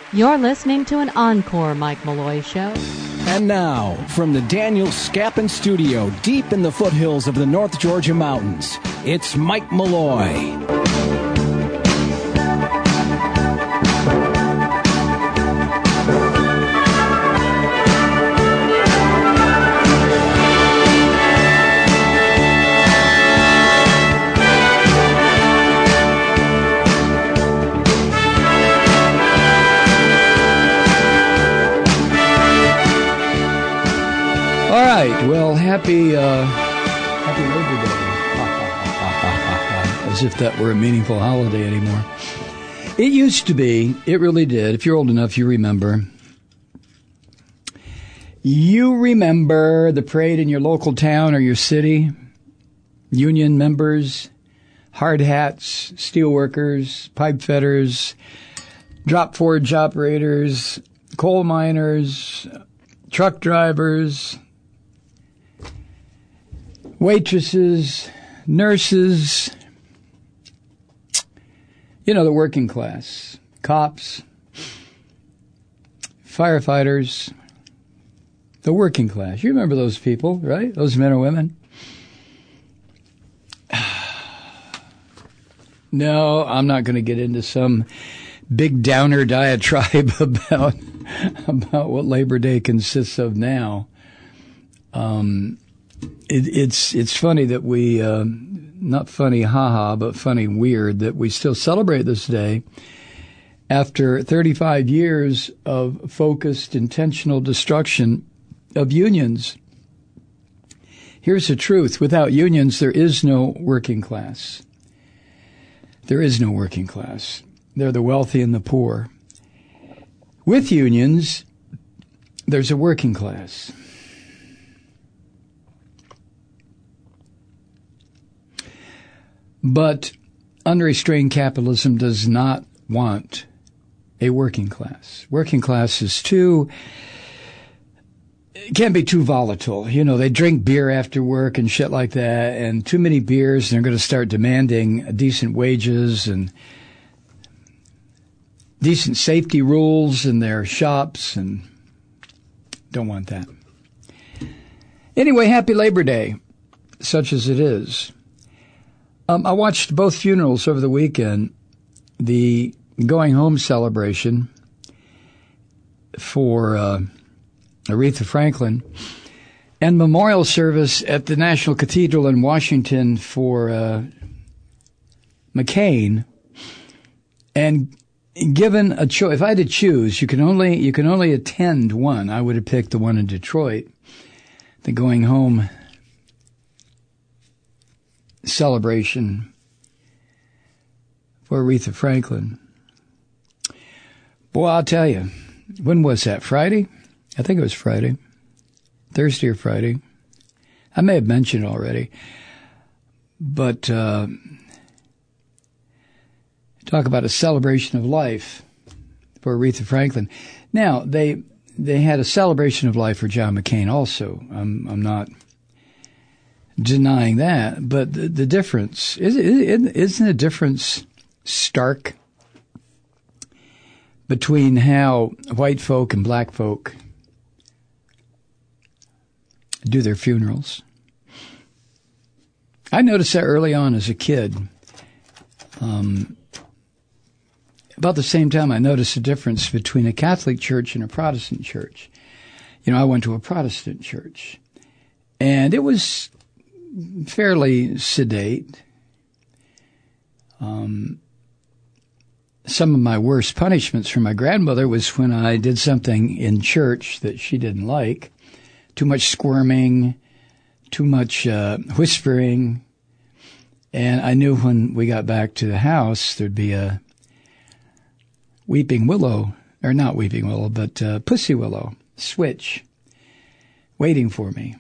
You're listening to an encore Mike Malloy Show. And now, from the Daniel Scapin Studio, deep in the foothills of the North Georgia mountains, it's Mike Malloy. All right, well, happy Labor Day. As if that were a meaningful holiday anymore. It used to be, it really did. If you're old enough, you remember. You remember the parade in your local town or your city, union members, hard hats, steel workers, pipe fitters, drop forge operators, coal miners, truck drivers, waitresses, nurses, you know, the working class, cops, firefighters, the working class. You remember those people, right? Those men or women? No, I'm not going to get into some big downer diatribe about what Labor Day consists of now. It's funny that we, not funny haha, but funny weird that we still celebrate this day after 35 years of focused, intentional destruction of unions. Here's the truth. Without unions, there is no working class. There is no working class. They're the wealthy and the poor. With unions, there's a working class. But unrestrained capitalism does not want a working class. Working class is it can be too volatile. You know, they drink beer after work and shit like that, and too many beers, and they're going to start demanding decent wages and decent safety rules in their shops, and don't want that. Anyway, happy Labor Day, such as it is. I watched both funerals over the weekend, the going home celebration for Aretha Franklin and memorial service at the National Cathedral in Washington for McCain. And given a choice, if I had to choose, you can only attend one. I would have picked the one in Detroit, the going home celebration for Aretha Franklin. Boy, I'll tell you, when was that? Friday? I think it was Friday. Thursday or Friday. I may have mentioned it already. But talk about a celebration of life for Aretha Franklin. Now, they had a celebration of life for John McCain also. I'm not denying that, but the difference, isn't the difference stark between how white folk and black folk do their funerals? I noticed that early on as a kid. About the same time, I noticed the difference between a Catholic church and a Protestant church. You know, I went to a Protestant church, and it was fairly sedate. Some of my worst punishments from my grandmother was when I did something in church that she didn't like. Too much squirming, too much whispering. And I knew when we got back to the house, there'd be a weeping willow, or not weeping willow, but pussy willow switch waiting for me.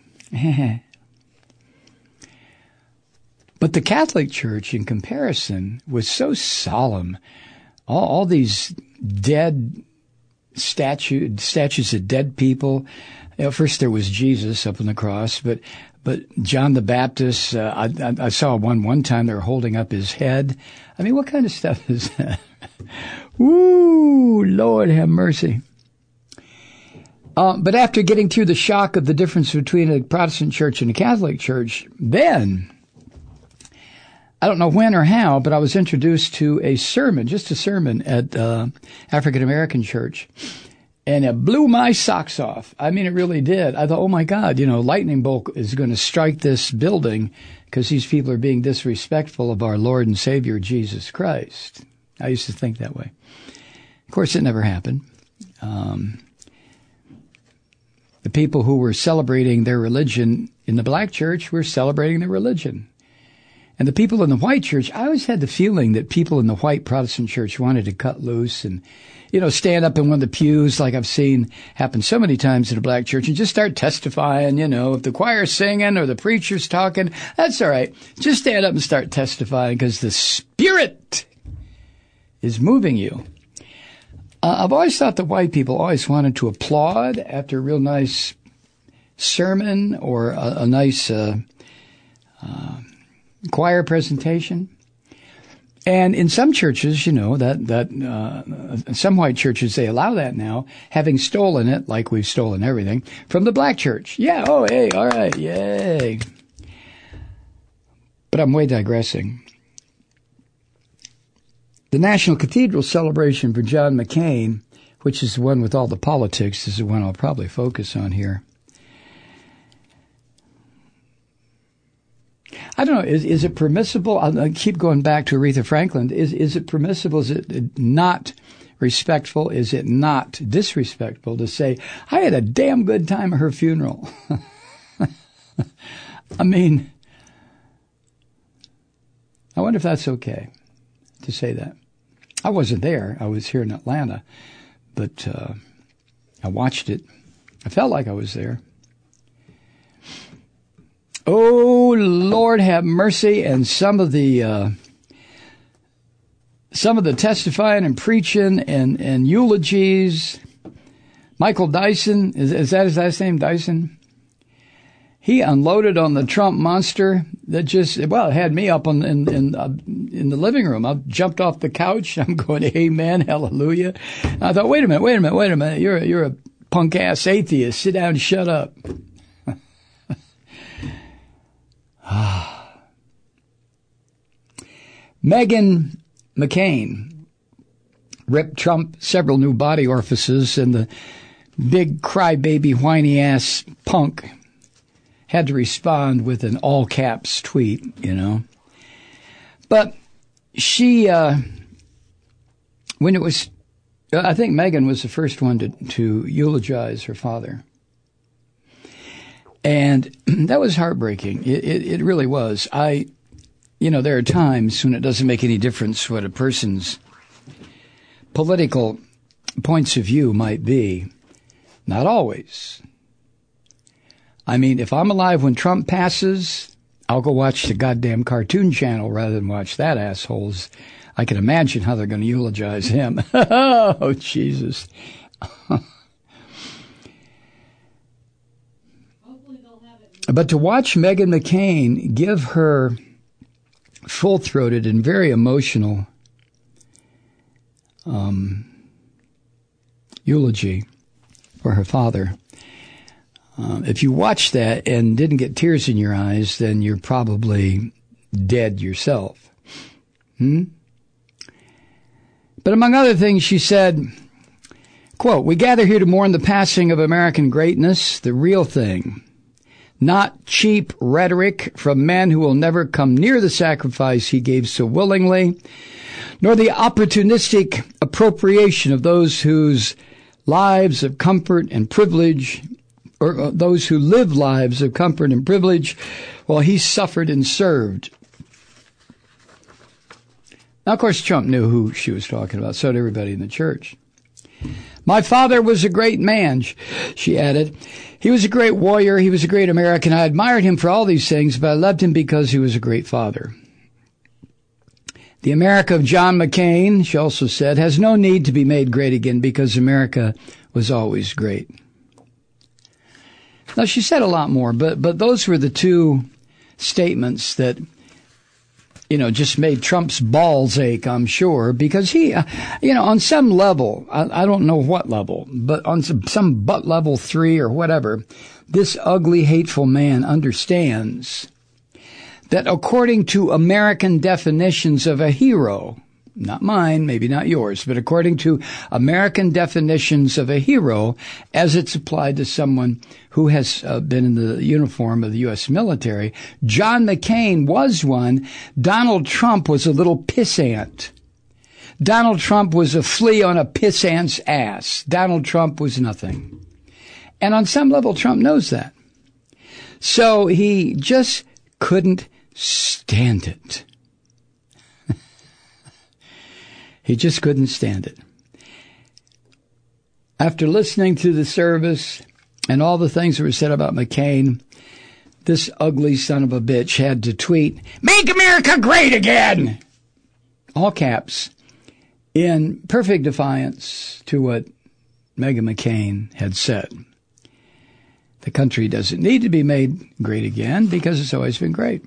But the Catholic Church, in comparison, was so solemn. All these dead statues of dead people. First there was Jesus up on the cross, but John the Baptist, I saw one time they were holding up his head. I mean, what kind of stuff is that? Ooh, Lord, have mercy. But after getting through the shock of the difference between a Protestant church and a Catholic church, then, I don't know when or how, but I was introduced to a sermon, just a sermon at African American church. And it blew my socks off. I mean, it really did. I thought, oh my God, lightning bolt is going to strike this building because these people are being disrespectful of our Lord and Savior, Jesus Christ. I used to think that way. Of course, it never happened. The people who were celebrating their religion in the black church were celebrating their religion. And the people in the white church, I always had the feeling that people in the white Protestant church wanted to cut loose and, stand up in one of the pews like I've seen happen so many times in a black church and just start testifying, if the choir's singing or the preacher's talking, that's all right. Just stand up and start testifying because the Spirit is moving you. I've always thought that white people always wanted to applaud after a real nice sermon or a nice choir presentation. And in some churches, some white churches, they allow that now, having stolen it, like we've stolen everything, from the black church. Yeah, oh, hey, all right, yay. But I'm way digressing. The National Cathedral celebration for John McCain, which is the one with all the politics, is the one I'll probably focus on here. I don't know, is it permissible? I'll keep going back to Aretha Franklin. Is it permissible? Is it not respectful? Is it not disrespectful to say, I had a damn good time at her funeral? I mean, I wonder if that's okay to say that. I wasn't there. I was here in Atlanta, but I watched it. I felt like I was there. Oh, Lord, have mercy. And some of the testifying and preaching and eulogies. Michael Dyson, is that his last name, Dyson? He unloaded on the Trump monster that it had me up in the living room. I jumped off the couch. I'm going, amen, hallelujah. I thought, wait a minute. You're a punk ass atheist. Sit down and shut up. Meghan McCain ripped Trump several new body orifices, and the big crybaby whiny ass punk had to respond with an all caps tweet, But she, when it was, I think Meghan was the first one to eulogize her father. And that was heartbreaking. It really was. There are times when it doesn't make any difference what a person's political points of view might be. Not always. I mean, if I'm alive when Trump passes, I'll go watch the goddamn Cartoon Channel rather than watch that asshole's. I can imagine how they're going to eulogize him. Oh, Jesus. But to watch Meghan McCain give her full-throated and very emotional eulogy for her father, if you watched that and didn't get tears in your eyes, then you're probably dead yourself. But among other things, she said, quote, "We gather here to mourn the passing of American greatness, the real thing. Not cheap rhetoric from men who will never come near the sacrifice he gave so willingly, nor the opportunistic appropriation of those whose lives of comfort and privilege, or those who live lives of comfort and privilege while he suffered and served." Now, of course, Trump knew who she was talking about. So did everybody in the church. "My father was a great man," she added. "He was a great warrior. He was a great American. I admired him for all these things, but I loved him because he was a great father. The America of John McCain," she also said, "has no need to be made great again because America was always great." Now, she said a lot more, but those were the two statements that just made Trump's balls ache, I'm sure, because he, on some level, I don't know what level, but on some butt level 3 or whatever, this ugly, hateful man understands that according to American definitions of a hero, not mine, maybe not yours, but according to American definitions of a hero, as it's applied to someone who has been in the uniform of the U.S. military, John McCain was one. Donald Trump was a little pissant. Donald Trump was a flea on a pissant's ass. Donald Trump was nothing. And on some level, Trump knows that. So he just couldn't stand it. He just couldn't stand it. After listening to the service and all the things that were said about McCain, this ugly son of a bitch had to tweet, "Make America great again!" All caps, in perfect defiance to what Meghan McCain had said. The country doesn't need to be made great again because it's always been great.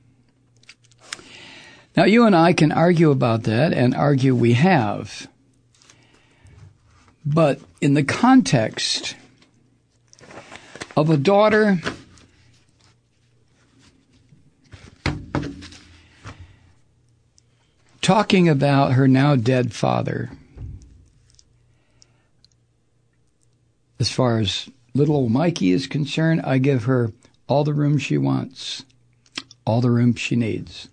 Now, you and I can argue about that, and argue we have. But in the context of a daughter talking about her now dead father, as far as little old Mikey is concerned, I give her all the room she wants, all the room she needs.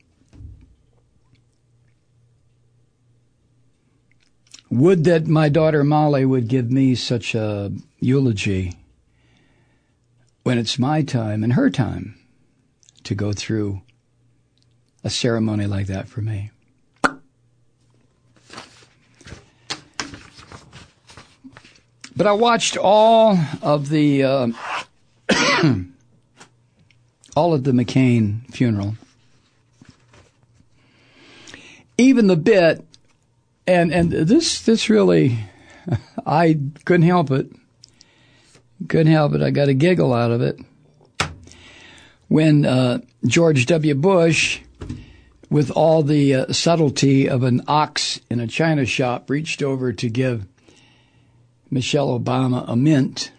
Would that my daughter Molly would give me such a eulogy when it's my time and her time to go through a ceremony like that for me. But I watched all of the McCain funeral, even the bit. And this really, I couldn't help it. I got a giggle out of it. When George W. Bush, with all the subtlety of an ox in a china shop, reached over to give Michelle Obama a mint.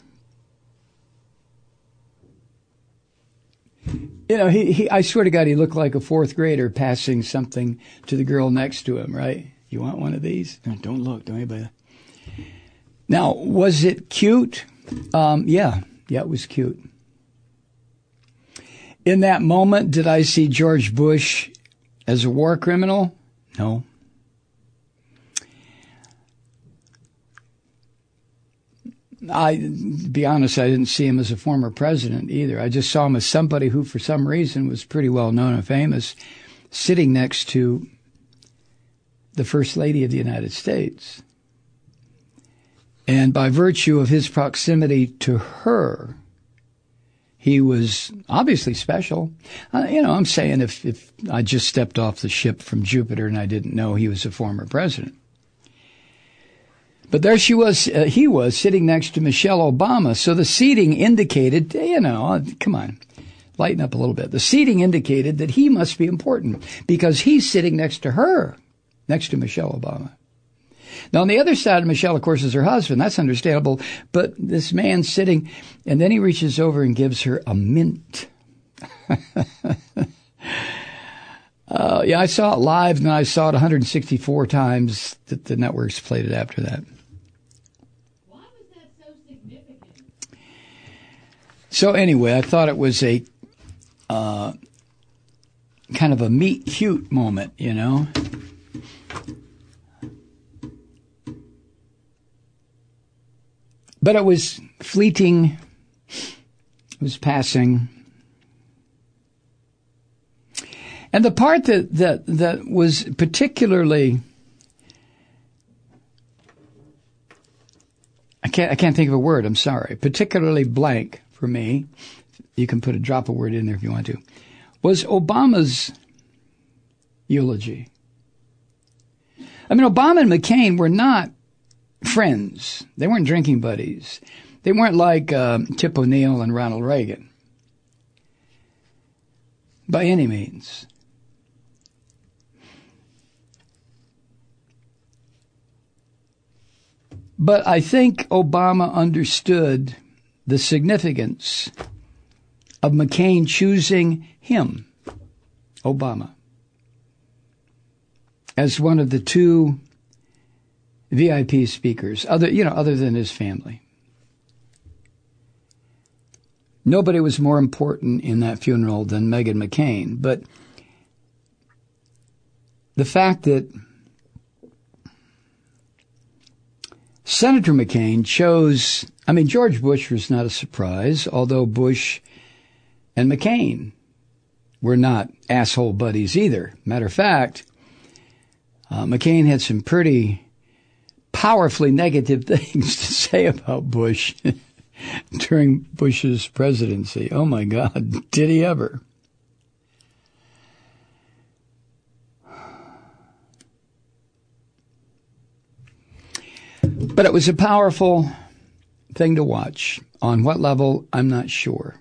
I swear to God, he looked like a fourth grader passing something to the girl next to him, right? You want one of these? No, don't look. Don't anybody. Now, was it cute? Yeah, it was cute. In that moment, did I see George Bush as a war criminal? No. To be honest, I didn't see him as a former president either. I just saw him as somebody who, for some reason, was pretty well known and famous, sitting next to the First Lady of the United States. And by virtue of his proximity to her, he was obviously special. I'm saying if I just stepped off the ship from Jupiter and I didn't know he was a former president. But there he was sitting next to Michelle Obama. So the seating indicated, come on, lighten up a little bit. The seating indicated that he must be important because he's sitting next to her. Next to Michelle Obama. Now, on the other side of Michelle, of course, is her husband. That's understandable. But this man sitting, and then he reaches over and gives her a mint. I saw it live, and I saw it 164 times that the networks played it after that. Why was that so significant? So anyway, I thought it was a kind of a meet cute moment, But it was fleeting. It was passing. And the part that was particularly, I can't think of a word, I'm sorry, particularly blank for me, you can put a drop of word in there if you want to, was Obama's eulogy. I mean, Obama and McCain were not friends. They weren't drinking buddies. They weren't like Tip O'Neill and Ronald Reagan. By any means. But I think Obama understood the significance of McCain choosing him, Obama, as one of the two VIP speakers, other than his family. Nobody was more important in that funeral than Meghan McCain, but the fact that Senator McCain chose, George Bush was not a surprise, although Bush and McCain were not asshole buddies either. Matter of fact, McCain had some pretty powerfully negative things to say about Bush during Bush's presidency. Oh my God, did he ever? But it was a powerful thing to watch. On what level, I'm not sure.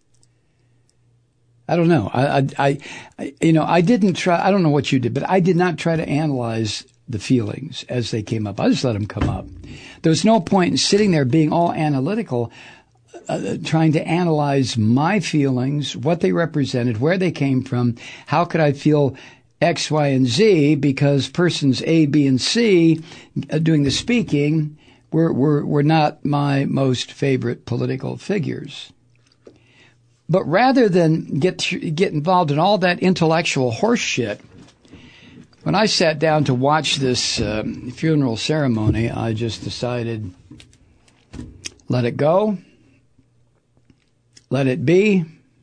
I don't know. I didn't try. I don't know what you did, but I did not try to analyze the feelings as they came up. I just let them come up. There was no point in sitting there being all analytical, trying to analyze my feelings, what they represented, where they came from, how could I feel X, Y, and Z, because persons A, B, and C doing the speaking were not my most favorite political figures. But rather than get involved in all that intellectual horse shit, when I sat down to watch this funeral ceremony, I just decided, let it go, let it be,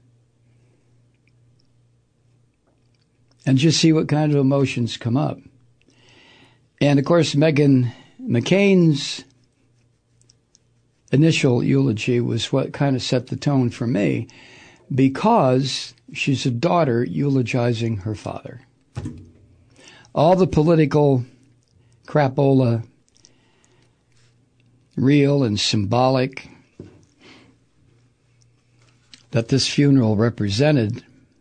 and just see what kind of emotions come up. And, of course, Meghan McCain's initial eulogy was what kind of set the tone for me, because she's a daughter eulogizing her father. All the political crapola, real and symbolic, that this funeral represented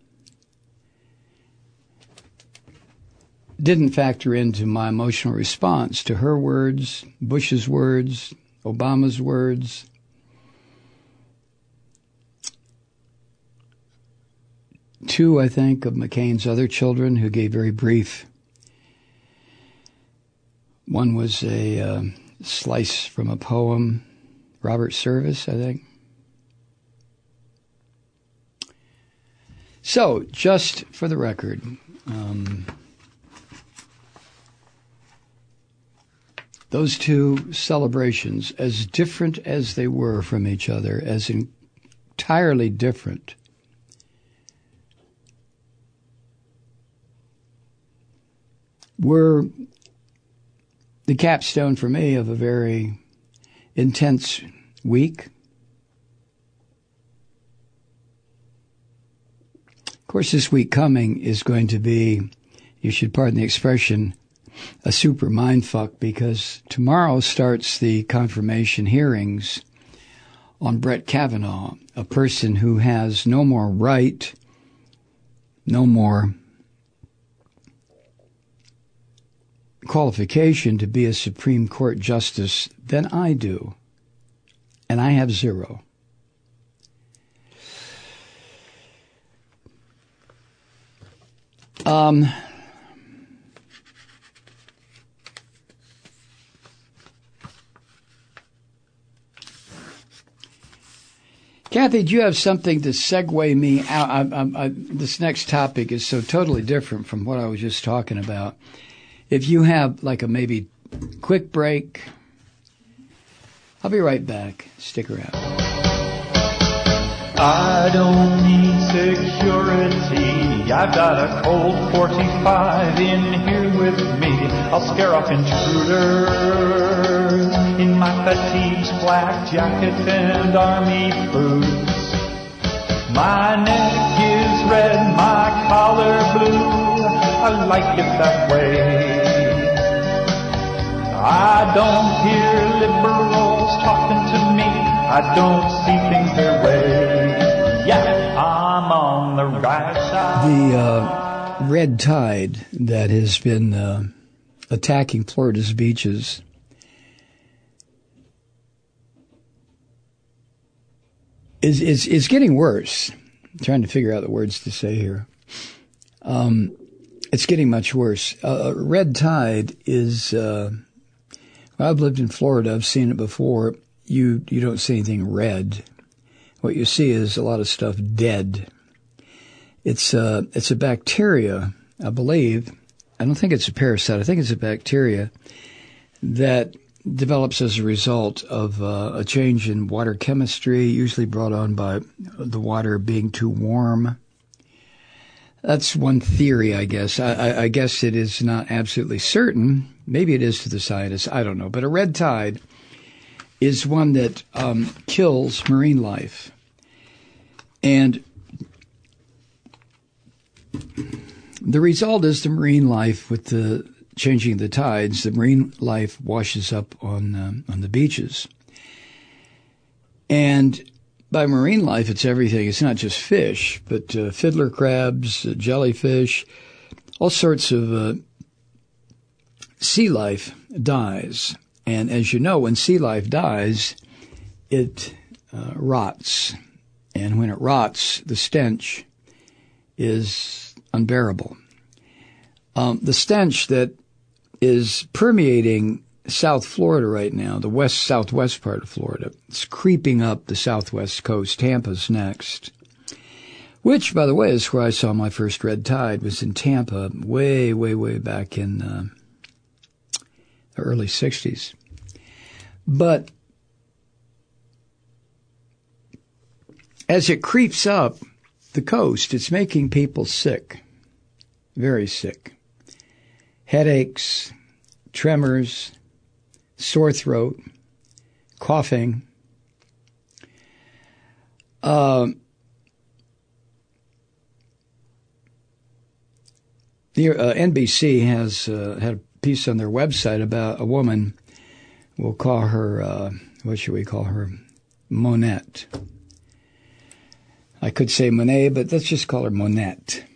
didn't factor into my emotional response to her words, Bush's words, Obama's words. Two, I think, of McCain's other children who gave very brief. One was a slice from a poem, Robert Service, I think. So, just for the record, those two celebrations, as different as they were from each other, as entirely different, were the capstone for me of a very intense week. Of course, this week coming is going to be, you should pardon the expression, a super mindfuck, because tomorrow starts the confirmation hearings on Brett Kavanaugh, a person who has no more right, no more qualification to be a Supreme Court justice than I do. And I have zero. Kathy, do you have something to segue me out? This next topic is so totally different from what I was just talking about. If you have like a maybe quick break, I'll be right back. Stick around. I don't need security. I've got a Colt 45 in here with me. I'll scare off intruders in my fatigues, black jacket, and army boots. My neck is red, my collar blue. I like it that way. I don't hear liberals talking to me. I don't see things their way. Yeah, I'm on the right side. The red tide that has been attacking Florida's beaches is getting worse. I'm trying to figure out the words to say here. It's getting much worse. Red tide is, I've lived in Florida. I've seen it before. You don't see anything red. What you see is a lot of stuff dead. It's a bacteria, I believe. I don't think it's a parasite. I think it's a bacteria that develops as a result of a change in water chemistry, usually brought on by the water being too warm. That's one theory, I guess. I guess it is not absolutely certain. Maybe it is to the scientists. I don't know. But a red tide is one that kills marine life. And the result is the marine life, with the changing of the tides, the marine life washes up on the beaches. And by marine life, it's everything. It's not just fish, but fiddler crabs, jellyfish, all sorts of sea life dies. And as you know, when sea life dies, it rots. And when it rots, the stench is unbearable. The stench that is permeating South Florida right now, the southwest part of Florida, it's creeping up the southwest coast. Tampa's next, which, by the way, is where I saw my first red tide, was in Tampa way, way, way back in the early 60s. But as it creeps up the coast, it's making people sick, very sick. Headaches, tremors, sore throat, coughing. The NBC has had a piece on their website about a woman. We'll call her, what should we call her? Monette. I could say Monet, but let's just call her Monette.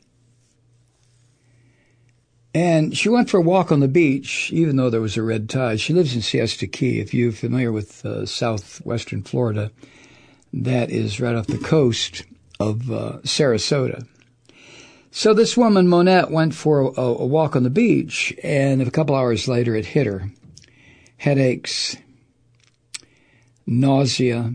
And she went for a walk on the beach, even though there was a red tide. She lives in Siesta Key. If you're familiar with southwestern Florida, that is right off the coast of Sarasota. So this woman, Monette, went for a walk on the beach, and a couple hours later it hit her. Headaches, nausea.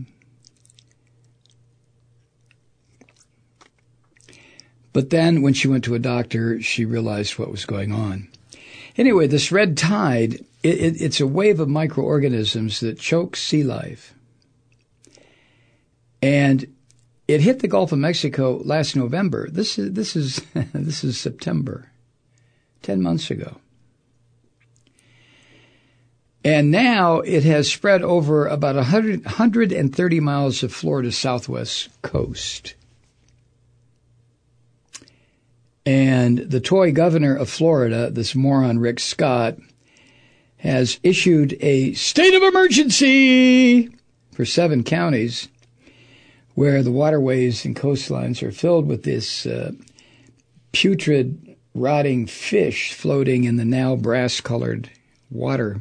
But then when she went to a doctor, she realized what was going on. Anyway, this red tide, it's a wave of microorganisms that choke sea life. And it hit the Gulf of Mexico last November. This is September, 10 months ago. And now it has spread over about 130 miles of Florida's southwest coast. And the toy governor of Florida, this moron Rick Scott, has issued a state of emergency for 7 counties where the waterways and coastlines are filled with this putrid, rotting fish floating in the now brass-colored water.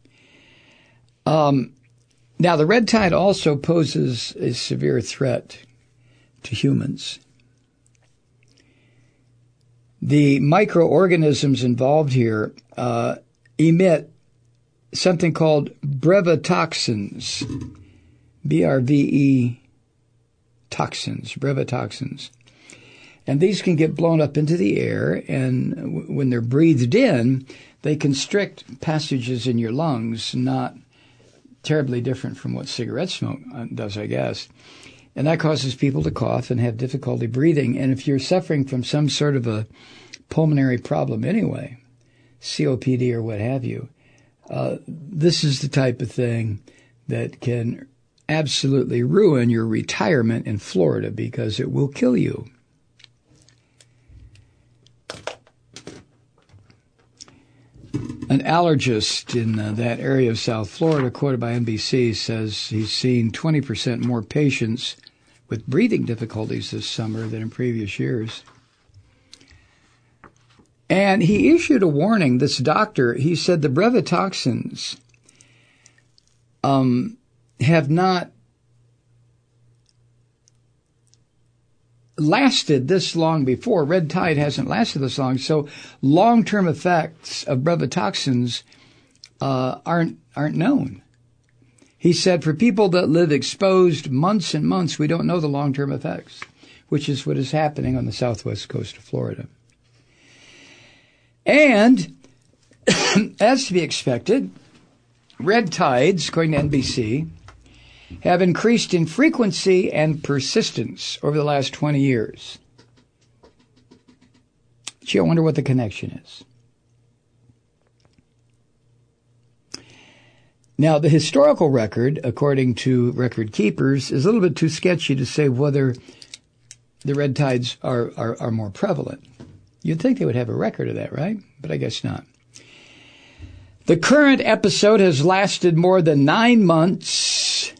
Now, the red tide also poses a severe threat to humans. The microorganisms involved here emit something called brevetoxins, BRVE toxins, brevetoxins. And these can get blown up into the air, and when they're breathed in, they constrict passages in your lungs, not terribly different from what cigarette smoke does, I guess. And that causes people to cough and have difficulty breathing. And if you're suffering from some sort of a pulmonary problem anyway, COPD or what have you, this is the type of thing that can absolutely ruin your retirement in Florida because it will kill you. An allergist in that area of South Florida, quoted by NBC, says he's seen 20% more patients with breathing difficulties this summer than in previous years. And he issued a warning, this doctor. He said the brevetoxins, have not, he said the brevetoxins have not lasted this long before. Red tide hasn't lasted this long, so long-term effects of brevetoxins aren't known. He said, for people that live exposed months and months, we don't know the long-term effects, which is what is happening on the southwest coast of Florida. And, as to be expected, red tides, according to NBC, have increased in frequency and persistence over the last 20 years. Gee, I wonder what the connection is. Now, the historical record, according to record keepers, is a little bit too sketchy to say whether the red tides are more prevalent. You'd think they would have a record of that, right? But I guess not. The current episode has lasted more than 9 months,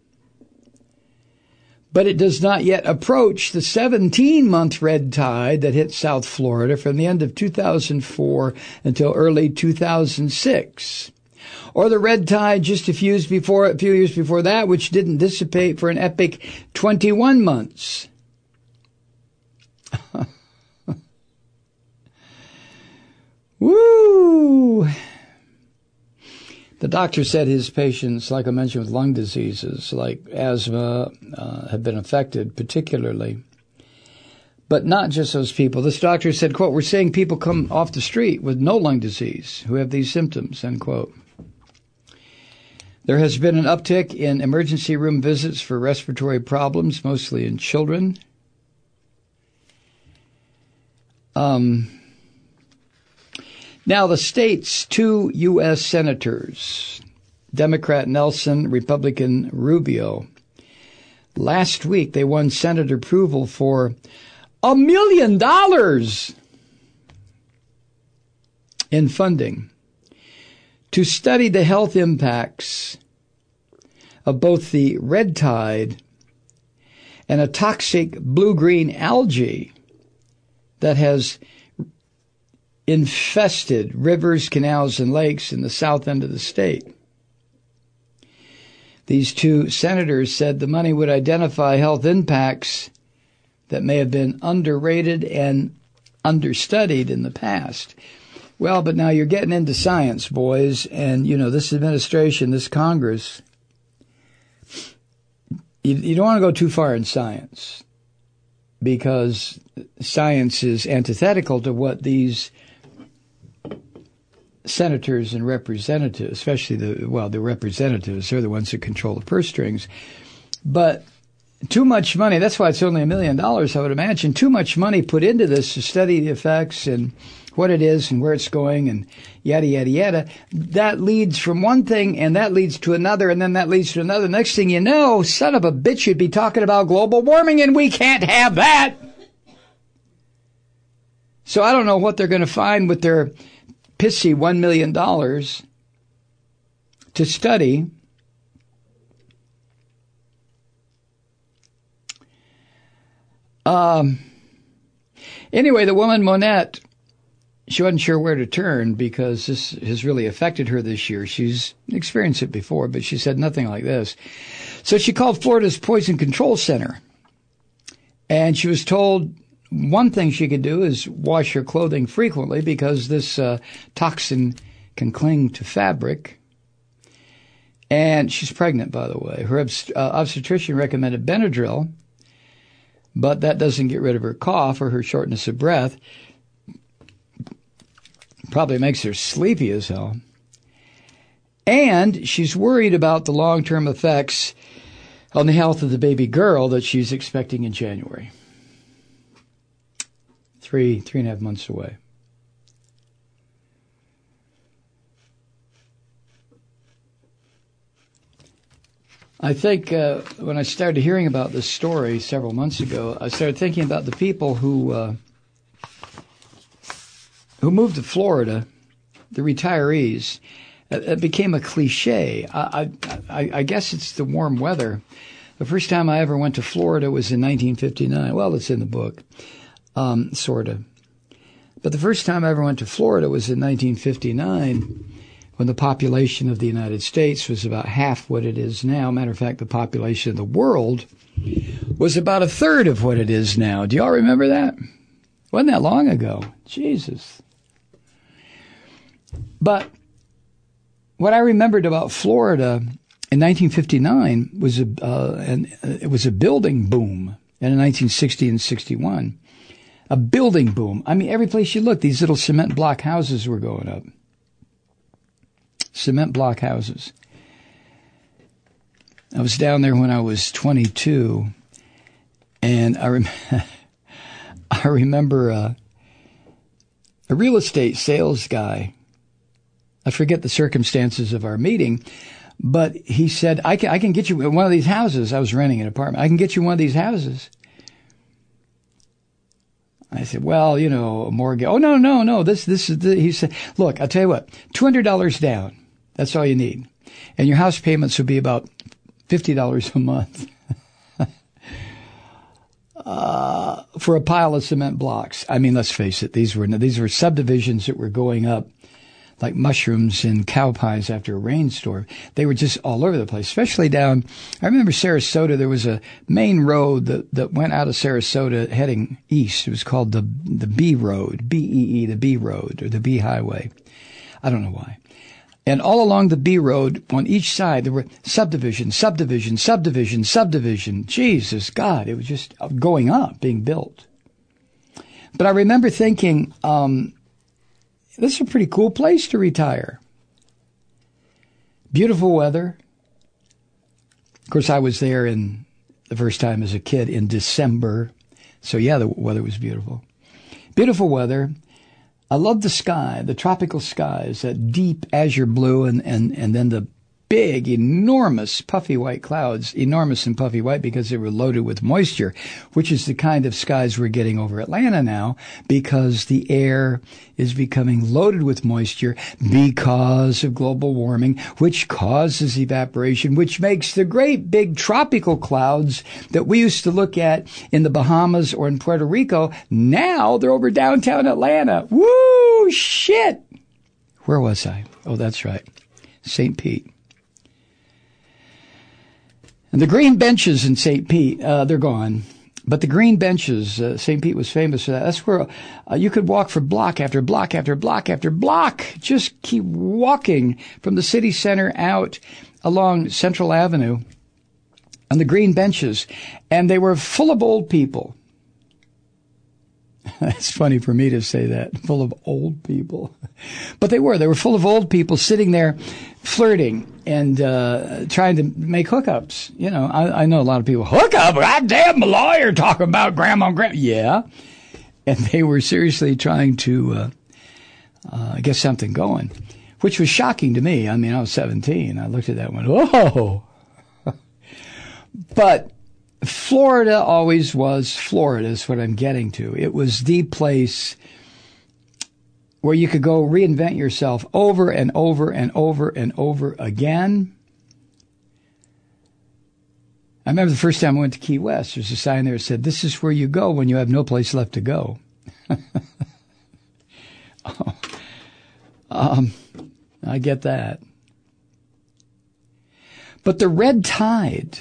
but it does not yet approach the 17-month red tide that hit South Florida from the end of 2004 until early 2006. Or the red tide just a few years before that, which didn't dissipate for an epic 21 months. Woo! The doctor said his patients, like I mentioned, with lung diseases like asthma, have been affected particularly. But not just those people. This doctor said, quote, we're seeing people come off the street with no lung disease who have these symptoms, end quote. There has been an uptick in emergency room visits for respiratory problems, mostly in children. Now, the state's 2 U.S. senators, Democrat Nelson, Republican Rubio, last week they won Senate approval for $1 million in funding to study the health impacts of both the red tide and a toxic blue-green algae that has infested rivers, canals, and lakes in the south end of the state. These 2 senators said the money would identify health impacts that may have been underrated and understudied in the past. Well, but now you're getting into science, boys, and, you know, this administration, this Congress, you don't want to go too far in science because science is antithetical to what these senators and representatives, especially the representatives, they're the ones that control the purse strings. But too much money, that's why it's only $1 million, I would imagine, too much money put into this to study the effects and what it is and where it's going and yada, yada, yada. That leads from one thing and that leads to another and then that leads to another. Next thing you know, son of a bitch, you'd be talking about global warming and we can't have that. So I don't know what they're going to find with their pissy $1 million to study anyway, the woman Monette, she wasn't sure where to turn because this has really affected her this year. She's experienced it before, but she said nothing like this. So she called Florida's Poison Control Center, and she was told one thing she could do is wash her clothing frequently because this toxin can cling to fabric. And she's pregnant, by the way. Her obstetrician recommended Benadryl, but that doesn't get rid of her cough or her shortness of breath. Probably makes her sleepy as hell. And she's worried about the long-term effects on the health of the baby girl that she's expecting in January. 3.5 months away. I think when I started hearing about this story several months ago, I started thinking about the people who moved to Florida, the retirees. It became a cliche. I guess it's the warm weather. The first time I ever went to Florida was in 1959. Well, it's in the book, sort of. But the first time I ever went to Florida was in 1959, when the population of the United States was about half what it is now. Matter of fact, the population of the world was about a third of what it is now. Do y'all remember that? Wasn't that long ago. Jesus. But what I remembered about Florida in 1959 was it was a building boom. And in 1960 and 61, a building boom. I mean, every place you look, these little cement block houses were going up. Cement block houses. I was down there when I was 22, and I remember a real estate sales guy. I forget the circumstances of our meeting, but he said, I can get you one of these houses. I was renting an apartment. I can get you one of these houses. I said, well, you know, a mortgage. Oh, no. This is he said, look, I'll tell you what, $200 down. That's all you need. And your house payments will be about $50 a month. For a pile of cement blocks. I mean, let's face it, these were subdivisions that were going up like mushrooms in cow pies after a rainstorm. They were just all over the place, especially down. I remember Sarasota. There was a main road that went out of Sarasota heading east. It was called the B Road, B-E-E, the B Road, or the B Highway. I don't know why. And all along the B Road, on each side, there were subdivision. Jesus, God, it was just going up, being built. But I remember thinking, this is a pretty cool place to retire. Beautiful weather. Of course, I was there in the first time as a kid in December. So yeah, the weather was beautiful. Beautiful weather. I love the sky, the tropical skies, that deep azure blue, and then the big, enormous, puffy white clouds, enormous and puffy white because they were loaded with moisture, which is the kind of skies we're getting over Atlanta now because the air is becoming loaded with moisture because of global warming, which causes evaporation, which makes the great big tropical clouds that we used to look at in the Bahamas or in Puerto Rico. Now they're over downtown Atlanta. Woo, shit. Where was I? Oh, that's right. St. Pete. And the green benches in St. Pete, they're gone. But the green benches, St. Pete was famous for that. That's where you could walk for block after block after block after block. Just keep walking from the city center out along Central Avenue on the green benches. And they were full of old people. It's funny for me to say that, full of old people. But they were full of old people sitting there flirting and trying to make hookups. You know, I know a lot of people, hookup? Goddamn, a lawyer talking about grandma. Yeah. And they were seriously trying to get something going, which was shocking to me. I mean, I was 17. I looked at that and went, whoa. But Florida always was Florida, is what I'm getting to. It was the place where you could go reinvent yourself over and over and over and over again. I remember the first time I went to Key West, there's a sign there that said, this is where you go when you have no place left to go. I get that. But the red tide,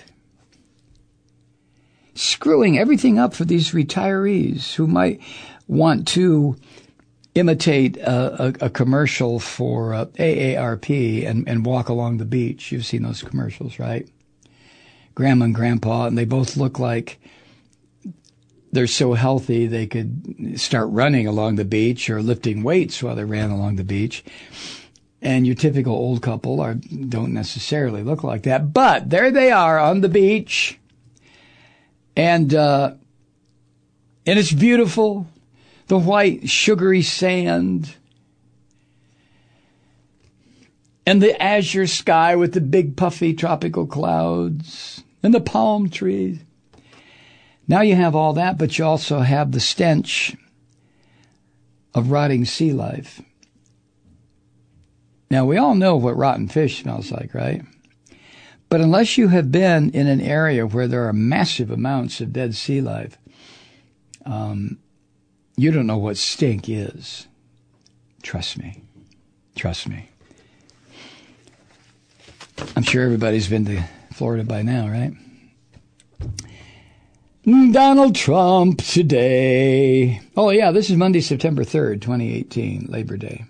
screwing everything up for these retirees who might want to imitate a commercial for AARP and walk along the beach. You've seen those commercials, right? Grandma and Grandpa, and they both look like they're so healthy they could start running along the beach or lifting weights while they ran along the beach. And your typical old couple don't necessarily look like that. But there they are on the beach. And it's beautiful. The white, sugary sand. And the azure sky with the big, puffy tropical clouds. And the palm trees. Now you have all that, but you also have the stench of rotting sea life. Now, we all know what rotten fish smells like, right? But unless you have been in an area where there are massive amounts of dead sea life, you don't know what stink is. Trust me. Trust me. I'm sure everybody's been to Florida by now, right? Donald Trump today. Oh, yeah, this is Monday, September 3rd, 2018, Labor Day.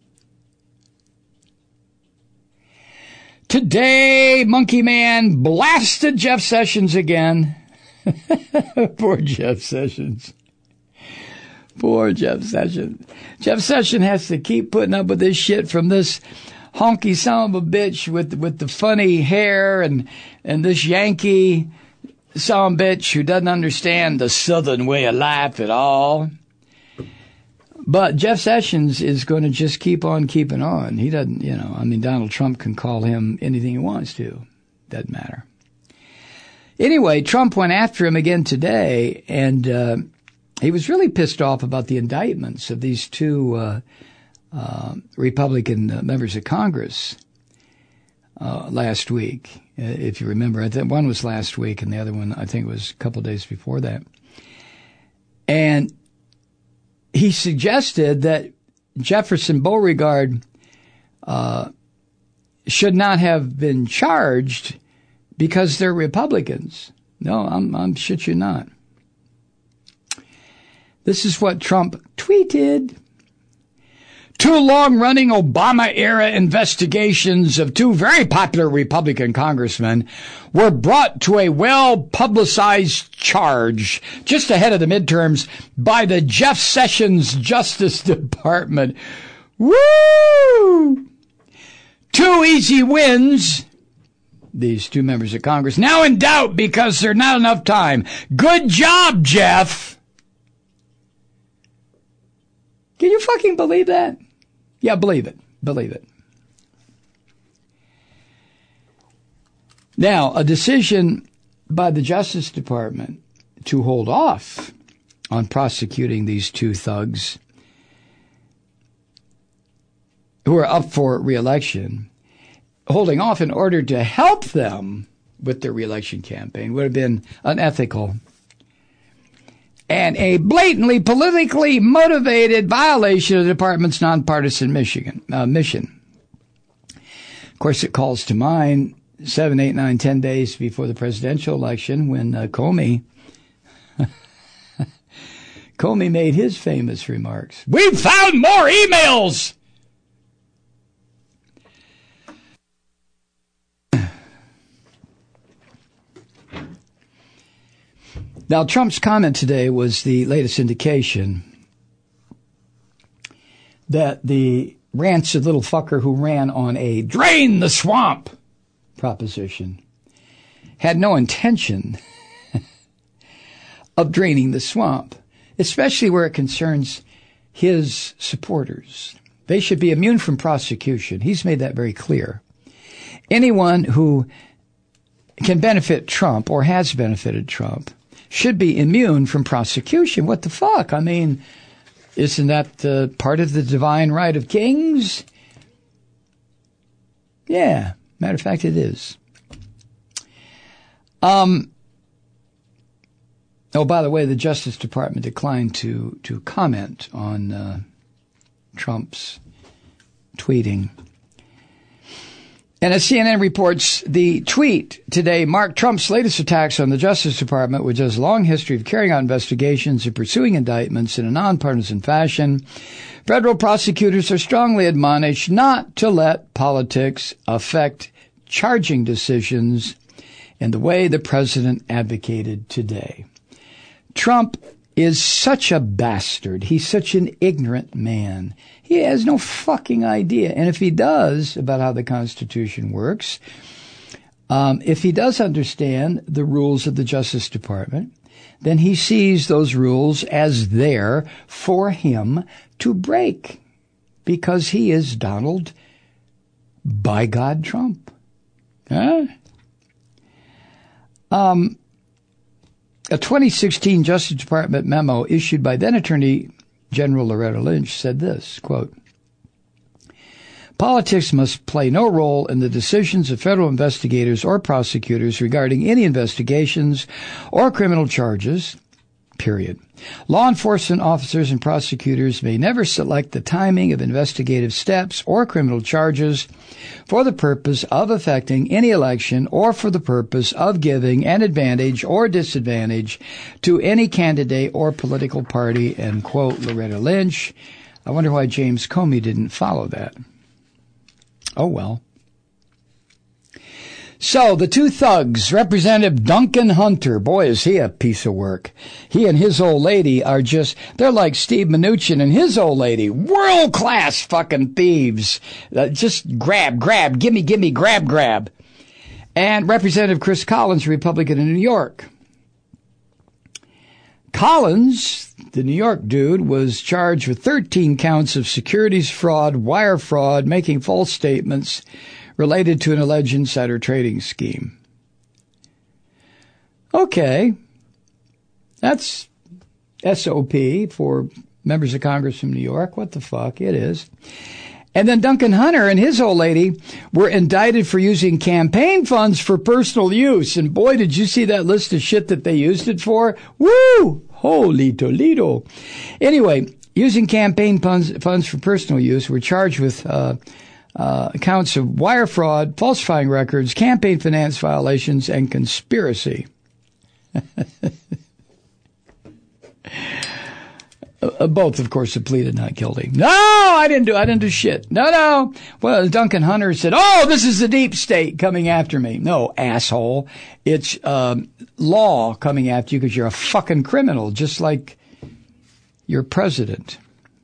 Today, Monkey Man blasted Jeff Sessions again. Poor Jeff Sessions. Poor Jeff Sessions. Jeff Sessions has to keep putting up with this shit from this honky son of a bitch with the funny hair and this Yankee son of a bitch who doesn't understand the Southern way of life at all. But Jeff Sessions is going to just keep on keeping on. He doesn't, Donald Trump can call him anything he wants to. Doesn't matter. Anyway, Trump went after him again today, and he was really pissed off about the indictments of these two Republican members of Congress last week. If you remember, I think one was last week, and the other one, I think, was a couple of days before that. And he suggested that Jefferson Beauregard should not have been charged because they're Republicans. No, I'm shit you not. This is what Trump tweeted. Two long-running Obama-era investigations of two very popular Republican congressmen were brought to a well-publicized charge just ahead of the midterms by the Jeff Sessions Justice Department. Woo! Two easy wins. These two members of Congress now in doubt because there's not enough time. Good job, Jeff. Can you fucking believe that? Yeah, believe it. Believe it. Now, a decision by the Justice Department to hold off on prosecuting these two thugs who are up for re-election, holding off in order to help them with their re-election campaign would have been unethical and a blatantly politically motivated violation of the department's nonpartisan mission. Of course, it calls to mind 7, 8, 9, 10 days before the presidential election when Comey made his famous remarks. "We've found more emails!" Now, Trump's comment today was the latest indication that the rancid little fucker who ran on a drain the swamp proposition had no intention of draining the swamp, especially where it concerns his supporters. They should be immune from prosecution. He's made that very clear. Anyone who can benefit Trump or has benefited Trump should be immune from prosecution. What the fuck? I mean, isn't that part of the divine right of kings? Yeah, matter of fact, it is. Oh, by the way, the Justice Department declined to comment on Trump's tweeting. And as CNN reports, the tweet today marked Trump's latest attacks on the Justice Department, which has a long history of carrying out investigations and pursuing indictments in a nonpartisan fashion. Federal prosecutors are strongly admonished not to let politics affect charging decisions in the way the president advocated today. Trump is such a bastard. He's such an ignorant man. He has no fucking idea. And if he does about how the Constitution works, if he does understand the rules of the Justice Department, then he sees those rules as there for him to break because he is Donald by God Trump. Huh? A 2016 Justice Department memo issued by then Attorney General Loretta Lynch said this, quote, "Politics must play no role in the decisions of federal investigators or prosecutors regarding any investigations or criminal charges. period. Law enforcement officers and prosecutors may never select the timing of investigative steps or criminal charges for the purpose of affecting any election or for the purpose of giving an advantage or disadvantage to any candidate or political party, end quote, Loretta Lynch. I wonder why James Comey didn't follow that. Oh, well. So, the two thugs, Representative Duncan Hunter, boy, is he a piece of work. He and his old lady are they're like Steve Mnuchin and his old lady, world-class fucking thieves. Just grab, gimme, grab. And Representative Chris Collins, Republican in New York. Collins, the New York dude, was charged with 13 counts of securities fraud, wire fraud, making false statements related to an alleged insider trading scheme. Okay. That's SOP for members of Congress from New York. What the fuck? It is. And then Duncan Hunter and his old lady were indicted for using campaign funds for personal use. And boy, did you see that list of shit that they used it for? Woo! Holy Toledo. Anyway, using campaign funds for personal use, were charged with counts of wire fraud, falsifying records, campaign finance violations, and conspiracy. Both, of course, have pleaded not guilty. No, I didn't do shit. No. Well, Duncan Hunter said, oh, this is the deep state coming after me. No, asshole. It's law coming after you because you're a fucking criminal, just like your president.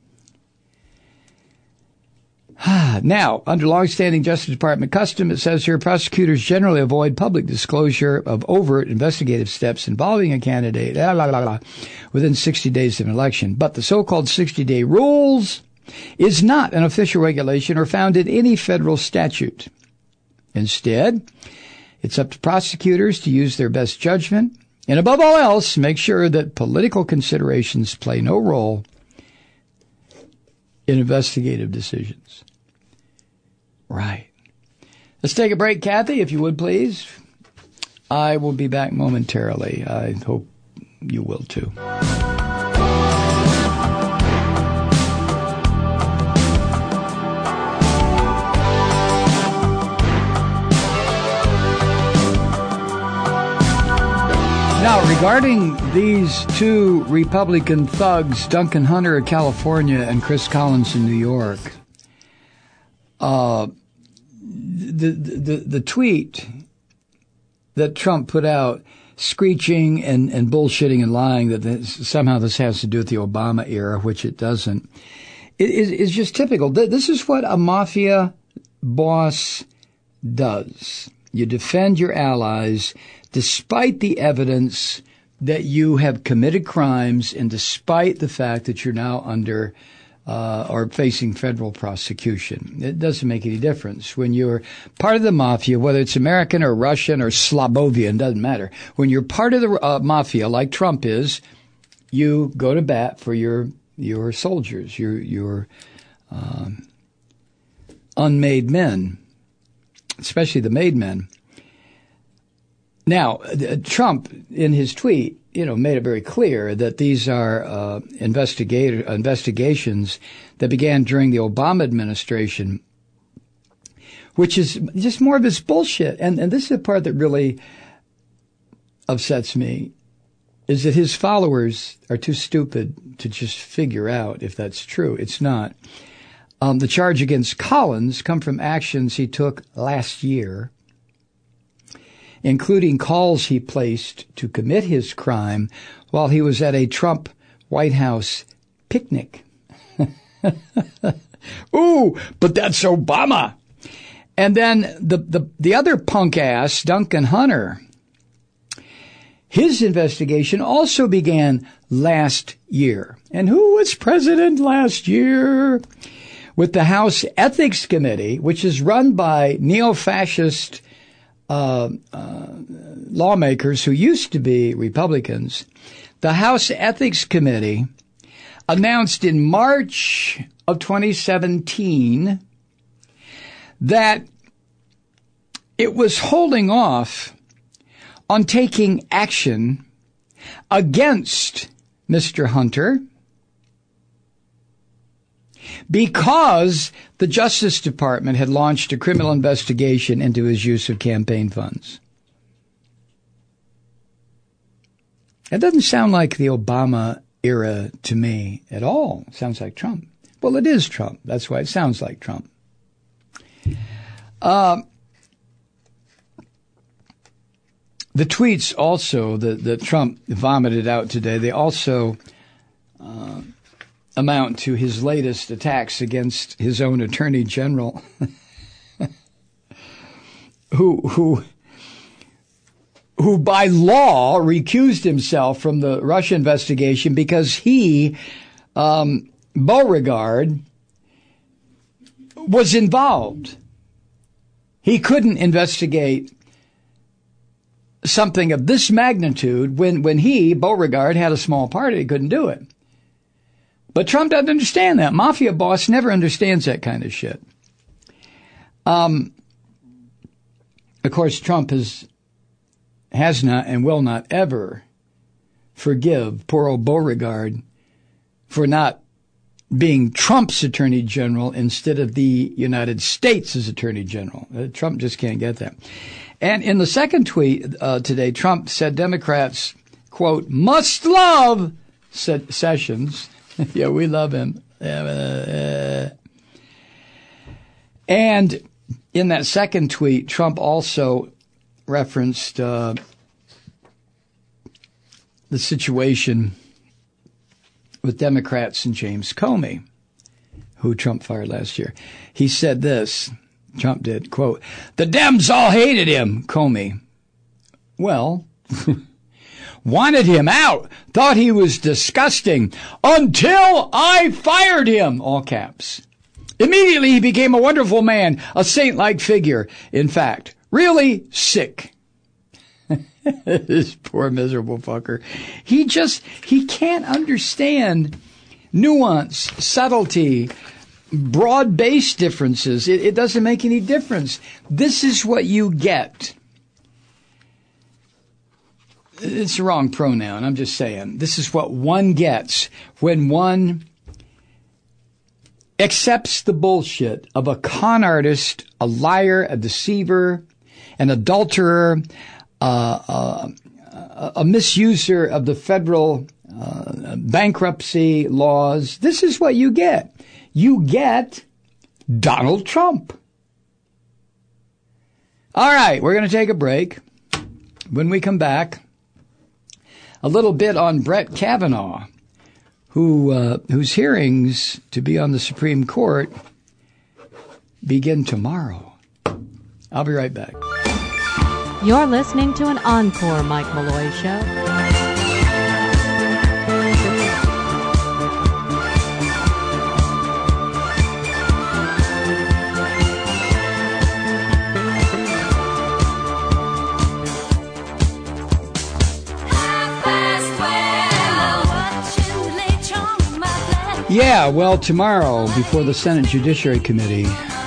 Now, under long-standing Justice Department custom, it says here, prosecutors generally avoid public disclosure of overt investigative steps involving a candidate within 60 days of an election. But the so-called 60-day rules is not an official regulation or found in any federal statute. Instead, it's up to prosecutors to use their best judgment and, above all else, make sure that political considerations play no role in investigative decisions. Right. Let's take a break, Kathy, if you would, please. I will be back momentarily. I hope you will, too. Now, regarding these two Republican thugs, Duncan Hunter of California and Chris Collins in New York, the tweet that Trump put out screeching and bullshitting and lying that somehow this has to do with the Obama era, which it doesn't, is just typical. This is what a mafia boss does. You defend your allies despite the evidence that you have committed crimes and despite the fact that you're now under or facing federal prosecution. It doesn't make any difference. When you're part of the mafia, whether it's American or Russian or Slavovian, doesn't matter. When you're part of the mafia, like Trump is, you go to bat for your soldiers, your unmade men, especially the made men. Now, Trump, in his tweet, made it very clear that these are investigations that began during the Obama administration, which is just more of his bullshit. And this is the part that really upsets me, is that his followers are too stupid to just figure out if that's true. It's not. The charge against Collins come from actions he took last year, including calls he placed to commit his crime while he was at a Trump White House picnic. Ooh, but that's Obama. And then the other punk ass, Duncan Hunter, his investigation also began last year. And who was president last year? With the House Ethics Committee, which is run by neo-fascist lawmakers who used to be Republicans. The House Ethics Committee announced in March of 2017 that it was holding off on taking action against Mr. Hunter, because the Justice Department had launched a criminal investigation into his use of campaign funds. That doesn't sound like the Obama era to me at all. It sounds like Trump. Well, it is Trump. That's why it sounds like Trump. The tweets also that Trump vomited out today, they also amount to his latest attacks against his own attorney general, who by law recused himself from the Russia investigation because he, Beauregard, was involved. He couldn't investigate something of this magnitude when he, Beauregard, had a small part. He couldn't do it. But Trump doesn't understand that. Mafia boss never understands that kind of shit. Of course, Trump has not and will not ever forgive poor old Beauregard for not being Trump's attorney general instead of the United States' attorney general. Trump just can't get that. And in the second tweet today, Trump said Democrats, quote, must love Sessions. Yeah, we love him. And in that second tweet, Trump also referenced the situation with Democrats and James Comey, who Trump fired last year. He said this, Trump did, quote, the Dems all hated him, Comey. Well, wanted him out, thought he was disgusting, until I fired him, all caps. Immediately he became a wonderful man, a saint-like figure. In fact, really sick. This poor miserable fucker. He can't understand nuance, subtlety, broad-based differences. It doesn't make any difference. This is what you get. It's the wrong pronoun. I'm just saying. This is what one gets when one accepts the bullshit of a con artist, a liar, a deceiver, an adulterer, a misuser of the federal bankruptcy laws. This is what you get. You get Donald Trump. All right, we're going to take a break. When we come back, a little bit on Brett Kavanaugh, whose hearings to be on the Supreme Court begin tomorrow. I'll be right back. You're listening to an encore Mike Malloy Show. Yeah, well, tomorrow, before the Senate Judiciary Committee,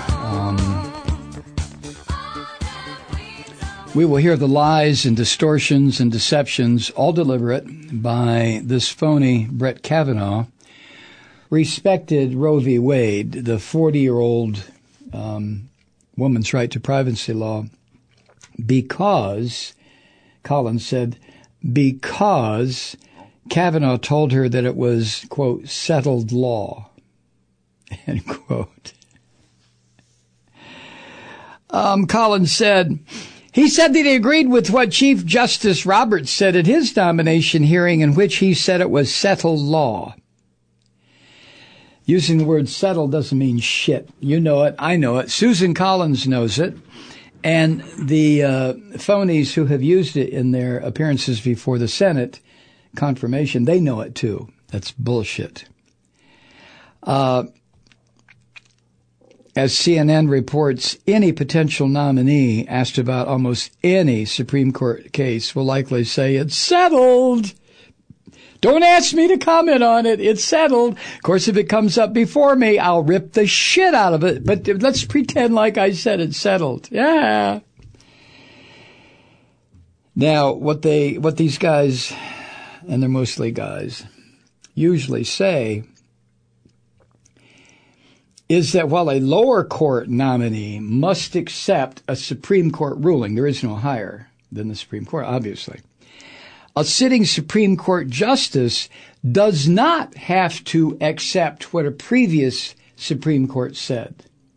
we will hear the lies and distortions and deceptions, all deliberate, by this phony Brett Kavanaugh, respected Roe v. Wade, the 40-year-old woman's right to privacy law, because, Collins said, because Kavanaugh told her that it was, quote, settled law, end quote. Collins said, he said that he agreed with what Chief Justice Roberts said at his nomination hearing, in which he said it was settled law. Using the word settled doesn't mean shit. You know it. I know it. Susan Collins knows it. And the phonies who have used it in their appearances before the Senate confirmation, they know it too. That's bullshit. As CNN reports, any potential nominee asked about almost any Supreme Court case will likely say, it's settled. Don't ask me to comment on it. It's settled. Of course, if it comes up before me, I'll rip the shit out of it. But let's pretend like I said it's settled. Yeah. Now, what these guys, and they're mostly guys, usually say is that while a lower court nominee must accept a Supreme Court ruling, there is no higher than the Supreme Court, obviously, a sitting Supreme Court justice does not have to accept what a previous Supreme Court said.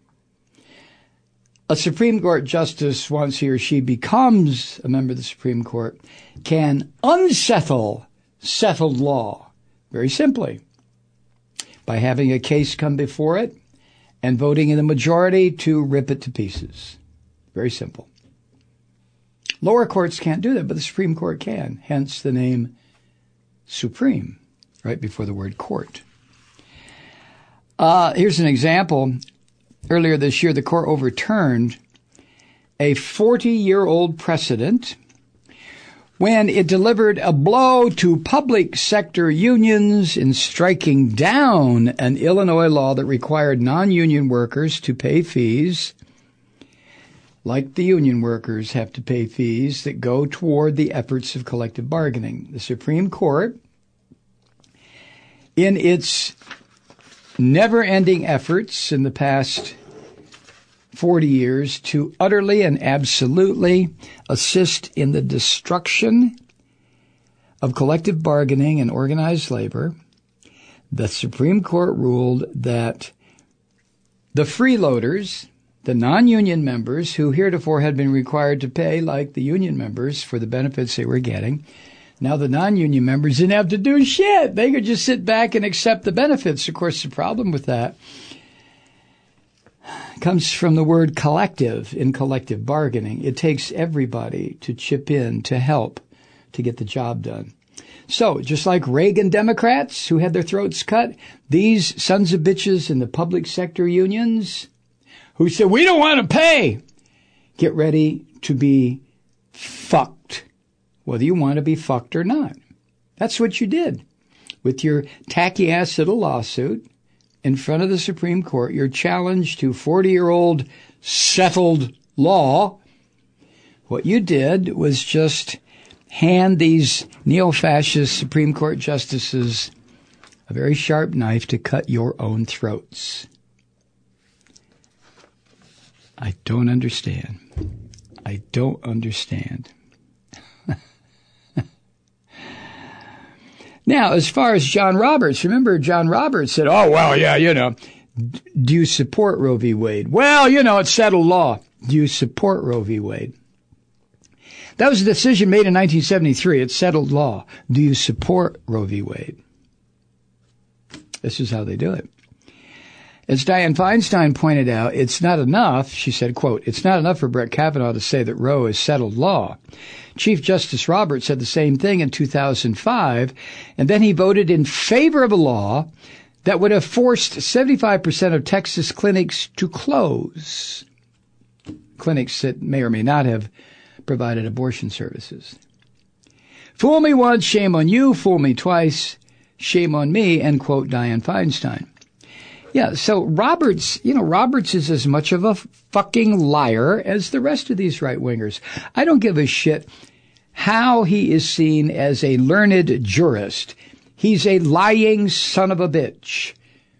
A Supreme Court justice, once he or she becomes a member of the Supreme Court, can unsettle settled law, very simply, by having a case come before it and voting in the majority to rip it to pieces. Very simple. Lower courts can't do that, but the Supreme Court can, hence the name Supreme, right before the word court. Here's an example. Earlier this year, the court overturned a 40-year-old precedent when it delivered a blow to public sector unions in striking down an Illinois law that required non-union workers to pay fees, like the union workers have to pay fees that go toward the efforts of collective bargaining. The Supreme Court, in its never-ending efforts in the past 40 years to utterly and absolutely assist in the destruction of collective bargaining and organized labor, the Supreme Court ruled that the freeloaders, the non-union members who heretofore had been required to pay like the union members for the benefits they were getting, now the non-union members didn't have to do shit. They could just sit back and accept the benefits. Of course, the problem with that comes from the word collective in collective bargaining. It takes everybody to chip in to help to get the job done. So, just like Reagan Democrats who had their throats cut, these sons of bitches in the public sector unions who said, we don't want to pay, get ready to be fucked, whether you want to be fucked or not. That's what you did with your tacky ass little lawsuit. In front of the Supreme Court, your challenge to 40-year-old settled law, what you did was just hand these neo-fascist Supreme Court justices a very sharp knife to cut your own throats. I don't understand. I don't understand. Now, as far as John Roberts, remember John Roberts said, oh, well, yeah, do you support Roe v. Wade? Well, it's settled law. Do you support Roe v. Wade? That was a decision made in 1973. It's settled law. Do you support Roe v. Wade? This is how they do it. As Dianne Feinstein pointed out, it's not enough, she said, quote, it's not enough for Brett Kavanaugh to say that Roe is settled law. Chief Justice Roberts said the same thing in 2005, and then he voted in favor of a law that would have forced 75% of Texas clinics to close. Clinics that may or may not have provided abortion services. Fool me once, shame on you. Fool me twice, shame on me, end quote, Dianne Feinstein. Yeah, so Roberts is as much of a fucking liar as the rest of these right-wingers. I don't give a shit how he is seen as a learned jurist. He's a lying son of a bitch.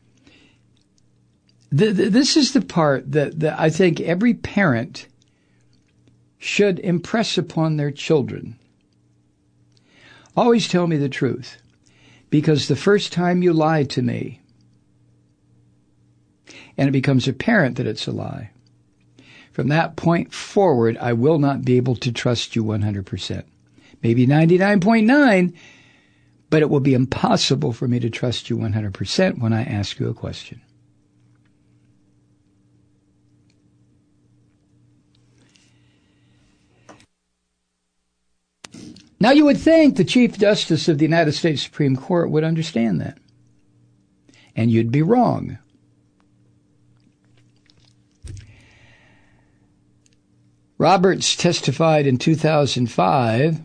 This is the part that I think every parent should impress upon their children. Always tell me the truth, because the first time you lied to me, and it becomes apparent that it's a lie, from that point forward, I will not be able to trust you 100%. Maybe 99.9, but it will be impossible for me to trust you 100% when I ask you a question. Now, you would think the Chief Justice of the United States Supreme Court would understand that. And you'd be wrong. Roberts testified in 2005,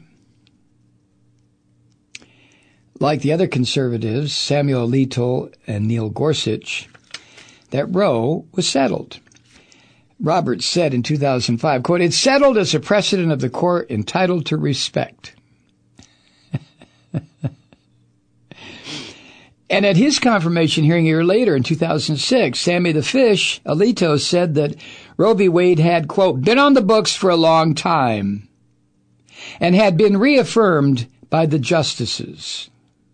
like the other conservatives, Samuel Alito and Neil Gorsuch, that Roe was settled. Roberts said in 2005, quote, it's settled as a precedent of the court entitled to respect. And at his confirmation hearing a year later in 2006, Sammy the Fish Alito said that Roe v. Wade had, quote, been on the books for a long time and had been reaffirmed by the justices.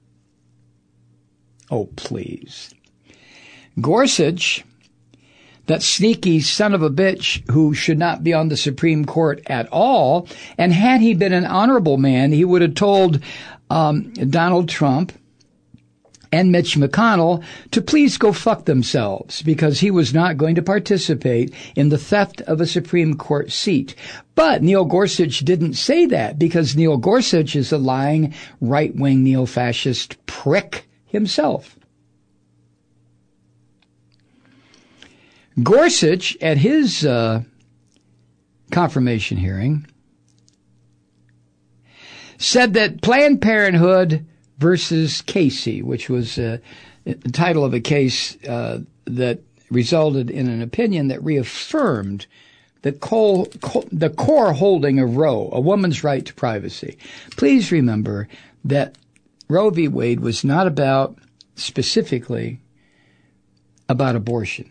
Oh, please. Gorsuch, that sneaky son of a bitch who should not be on the Supreme Court at all, and had he been an honorable man, he would have told Donald Trump and Mitch McConnell to please go fuck themselves, because he was not going to participate in the theft of a Supreme Court seat. But Neil Gorsuch didn't say that, because Neil Gorsuch is a lying, right-wing, neo-fascist prick himself. Gorsuch, at his confirmation hearing, said that Planned Parenthood versus Casey, which was the title of a case that resulted in an opinion that reaffirmed the core holding of Roe, a woman's right to privacy. Please remember that Roe v. Wade was not about, specifically, about abortion.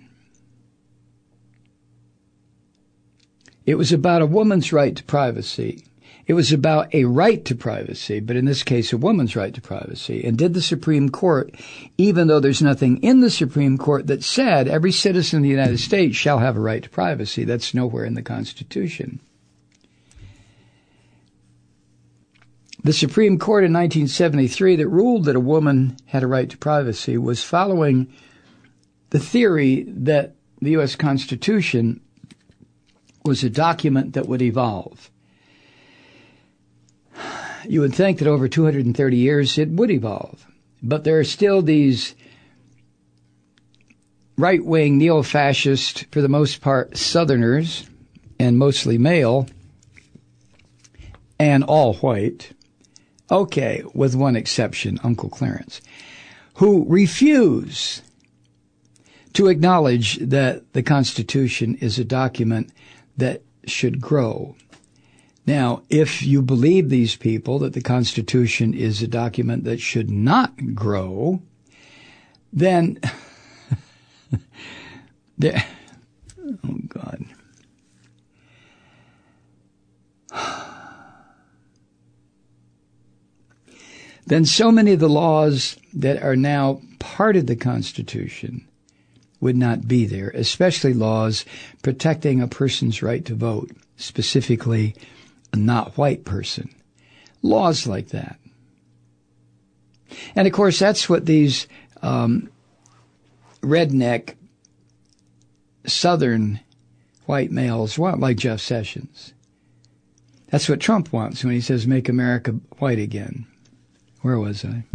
It was about a woman's right to privacy. It was about a right to privacy, but in this case, a woman's right to privacy. And did the Supreme Court, even though there's nothing in the Supreme Court that said every citizen of the United States shall have a right to privacy, that's nowhere in the Constitution. The Supreme Court in 1973 that ruled that a woman had a right to privacy was following the theory that the U.S. Constitution was a document that would evolve. You would think that over 230 years it would evolve. But there are still these right-wing, neo-fascist, for the most part, Southerners, and mostly male, and all white, okay, with one exception, Uncle Clarence, who refuse to acknowledge that the Constitution is a document that should grow. Now, if you believe these people that the Constitution is a document that should not grow, then, oh God. Then so many of the laws that are now part of the Constitution would not be there, especially laws protecting a person's right to vote, specifically a not white person. Laws like that. And of course, that's what these redneck Southern white males want, like Jeff Sessions. That's what Trump wants when he says, make America white again. Where was I?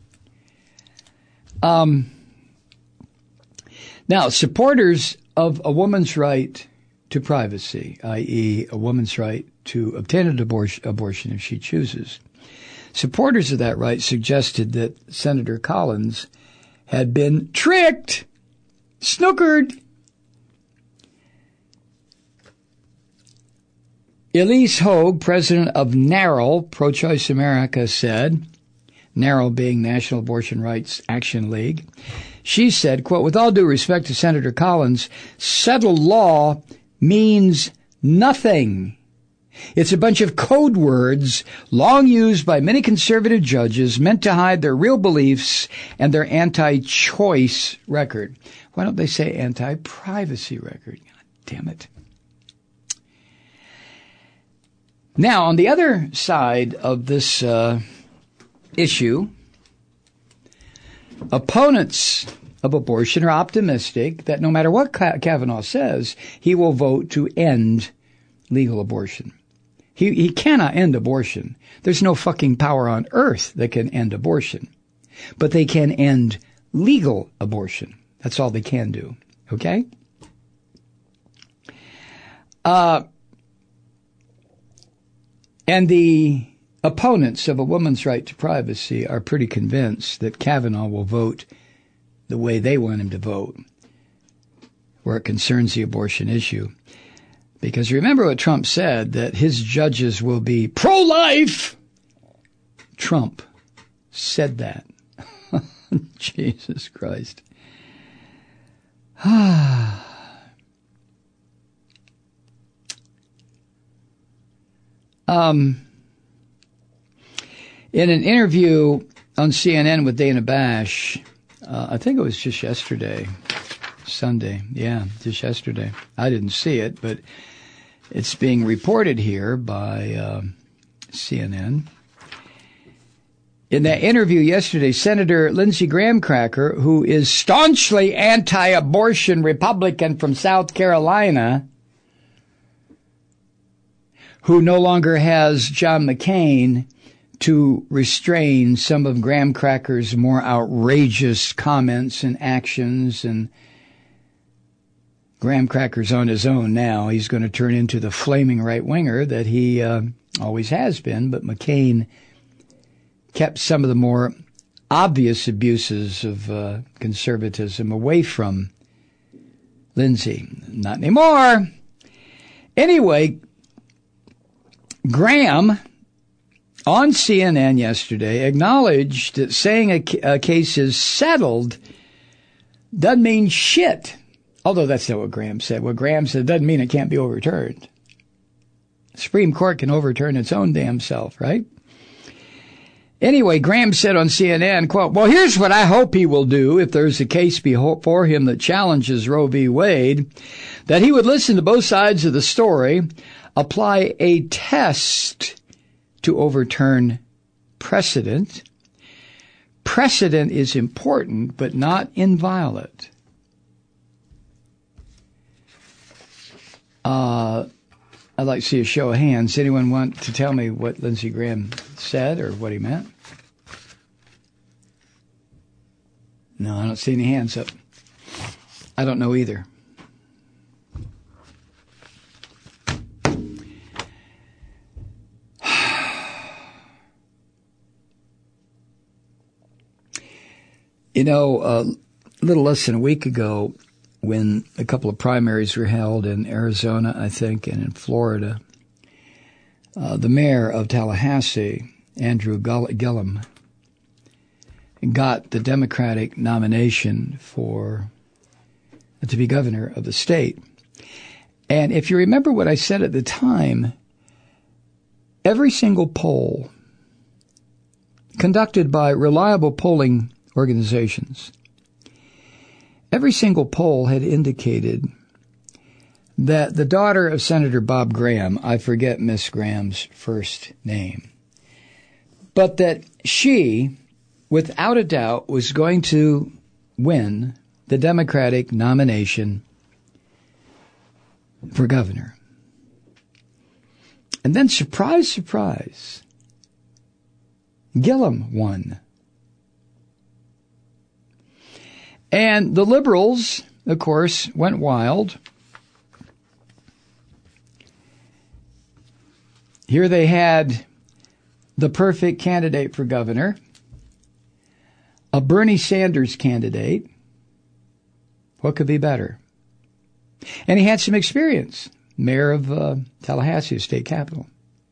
Now, supporters of a woman's right to privacy, i.e. a woman's right to obtain an abortion if she chooses, supporters of that right suggested that Senator Collins had been tricked, snookered. Elise Hogue, president of NARAL, Pro-Choice America, said, NARAL being National Abortion Rights Action League, she said, quote, with all due respect to Senator Collins, settled law means nothing. It's a bunch of code words long used by many conservative judges meant to hide their real beliefs and their anti-choice record. Why don't they say anti-privacy record? God damn it. Now, on the other side of this issue, opponents of abortion are optimistic that no matter what Kavanaugh says, he will vote to end legal abortion. He cannot end abortion. There's no fucking power on earth that can end abortion. But they can end legal abortion. That's all they can do. Okay? And the opponents of a woman's right to privacy are pretty convinced that Kavanaugh will vote the way they want him to vote, where it concerns the abortion issue. Because remember what Trump said, that his judges will be pro-life. Trump said that. Jesus Christ. In an interview on CNN with Dana Bash, I think it was just yesterday, Sunday. Yeah, just yesterday. I didn't see it, but it's being reported here by CNN. In that interview yesterday, Senator Lindsey Graham Cracker, who is staunchly anti-abortion Republican from South Carolina, who no longer has John McCain to restrain some of Graham Cracker's more outrageous comments and actions. And Graham Cracker's on his own now. He's going to turn into the flaming right-winger that he always has been, but McCain kept some of the more obvious abuses of conservatism away from Lindsey. Not anymore. Anyway, Graham, on CNN yesterday, acknowledged that saying a case is settled doesn't mean shit. Although that's not what Graham said. What Graham said doesn't mean it can't be overturned. The Supreme Court can overturn its own damn self, right? Anyway, Graham said on CNN, quote, well, here's what I hope he will do if there's a case before him that challenges Roe v. Wade, that he would listen to both sides of the story, apply a test to overturn precedent. Precedent is important, but not inviolate. I'd like to see a show of hands. Anyone want to tell me what Lindsey Graham said or what he meant? No, I don't see any hands up. I don't know either. You know, a little less than a week ago, when a couple of primaries were held in Arizona, I think, and in Florida, the mayor of Tallahassee, Andrew Gillum, got the Democratic nomination to be governor of the state. And if you remember what I said at the time, every single poll conducted by reliable polling organizations, every single poll had indicated that the daughter of Senator Bob Graham, I forget Miss Graham's first name, but that she, without a doubt, was going to win the Democratic nomination for governor. And then, surprise, surprise, Gillum won. And the liberals, of course, went wild. Here they had the perfect candidate for governor, a Bernie Sanders candidate. What could be better? And he had some experience, mayor of Tallahassee, state capital.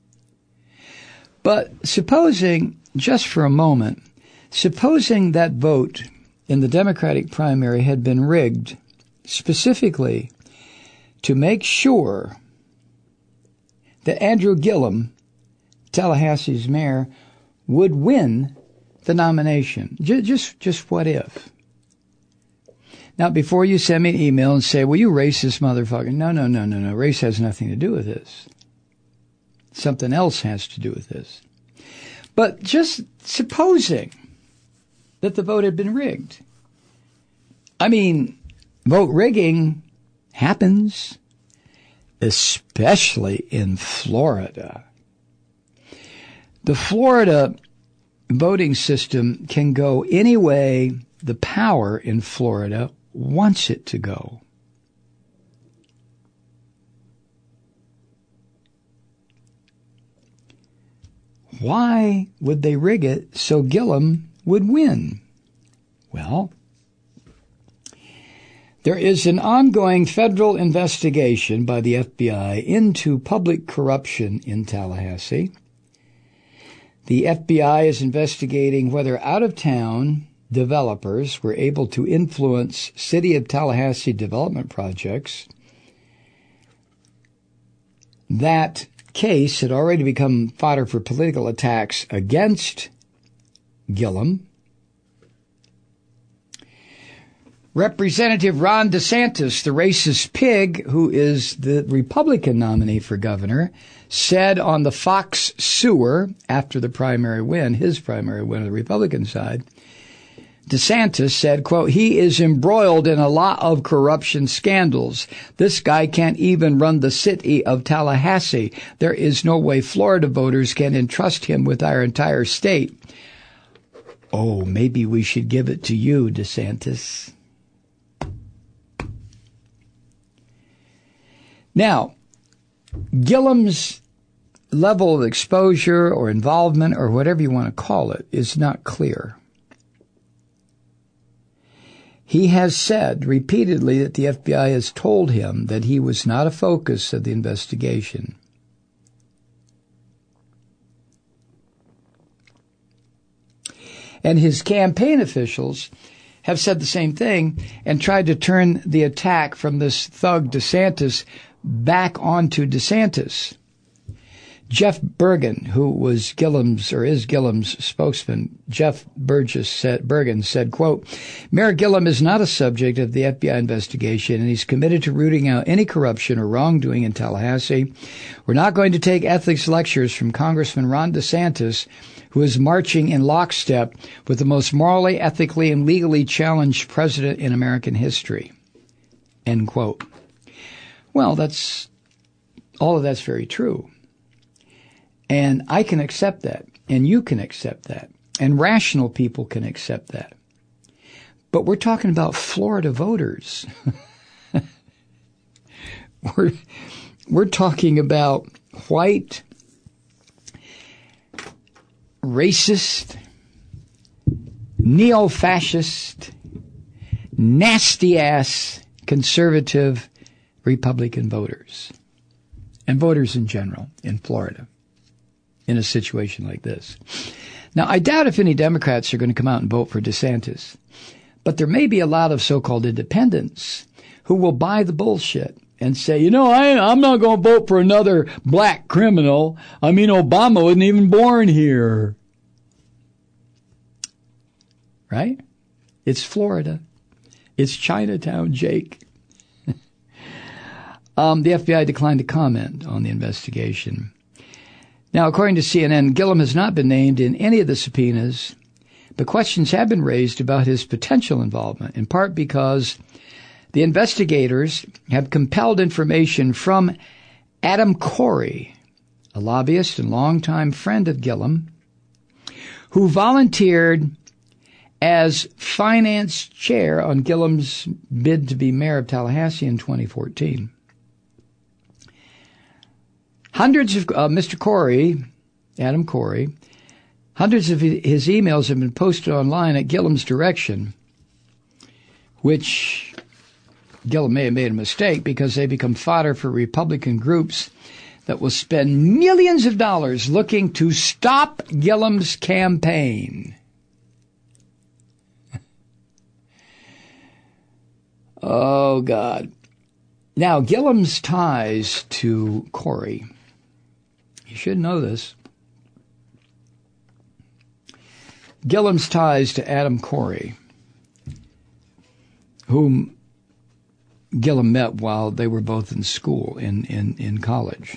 But supposing, just for a moment, supposing that vote in the Democratic primary had been rigged specifically to make sure that Andrew Gillum, Tallahassee's mayor, would win the nomination. Just what if? Now, before you send me an email and say, well, you racist motherfucker. No. Race has nothing to do with this. Something else has to do with this. But just supposing that the vote had been rigged. I mean, vote rigging happens, especially in Florida. The Florida voting system can go any way the power in Florida wants it to go. Why would they rig it so Gillum would win? Well, there is an ongoing federal investigation by the FBI into public corruption in Tallahassee. The FBI is investigating whether out-of-town developers were able to influence City of Tallahassee development projects. That case had already become fodder for political attacks against Gillum. Representative Ron DeSantis, the racist pig who is the Republican nominee for governor, said on the Fox Sewer after the primary win, his primary win on the Republican side, DeSantis said, quote, he is embroiled in a lot of corruption scandals. This guy can't even run the city of Tallahassee. There is no way Florida voters can entrust him with our entire state. Oh, maybe we should give it to you, DeSantis. Now, Gillum's level of exposure or involvement or whatever you want to call it is not clear. He has said repeatedly that the FBI has told him that he was not a focus of the investigation. And his campaign officials have said the same thing and tried to turn the attack from this thug DeSantis back onto DeSantis. Jeff Bergen, who was Gillum's or is Gillum's spokesman, Jeff Bergen said, quote, Mayor Gillum is not a subject of the FBI investigation, and he's committed to rooting out any corruption or wrongdoing in Tallahassee. We're not going to take ethics lectures from Congressman Ron DeSantis, who is marching in lockstep with the most morally, ethically, and legally challenged president in American history. End quote. Well, all of that's very true. And I can accept that, and you can accept that, and rational people can accept that. But we're talking about Florida voters. We're talking about white, racist, neo-fascist, nasty-ass conservative Republican voters, and voters in general in Florida, in a situation like this. Now, I doubt if any Democrats are going to come out and vote for DeSantis, but there may be a lot of so-called independents who will buy the bullshit and say, you know, I'm not going to vote for another black criminal. I mean, Obama wasn't even born here. Right? It's Florida. It's Chinatown, Jake. The FBI declined to comment on the investigation. Now, according to CNN, Gillum has not been named in any of the subpoenas, but questions have been raised about his potential involvement, in part because the investigators have compelled information from Adam Corey, a lobbyist and longtime friend of Gillum, who volunteered as finance chair on Gillum's bid to be mayor of Tallahassee in 2014. Hundreds of Mr. Corey, Adam Corey, hundreds of his emails have been posted online at Gillum's direction, which Gillum may have made a mistake because they become fodder for Republican groups that will spend millions of dollars looking to stop Gillum's campaign. Oh, God. Now, Gillum's ties to Corey, you should know this. Gillum's ties to Adam Corey, whom Gillum met while they were both in school, in college.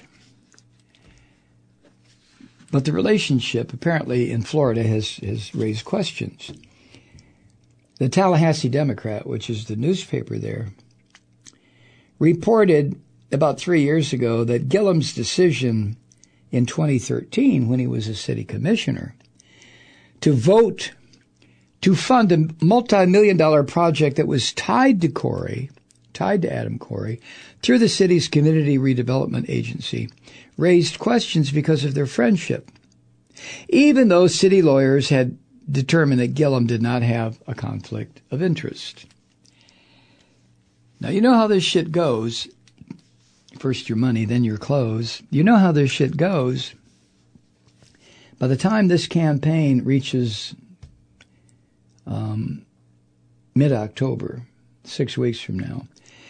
But the relationship, apparently in Florida, has raised questions. The Tallahassee Democrat, which is the newspaper there, reported about 3 years ago that Gillum's decision in 2013, when he was a city commissioner, to vote to fund a multi-million-dollar project that was tied to Adam Corey, through the city's Community Redevelopment Agency, raised questions because of their friendship, even though city lawyers had determined that Gillum did not have a conflict of interest. Now, you know how this shit goes. First your money, then your clothes. You know how this shit goes. By the time this campaign reaches mid-October, 6 weeks from now.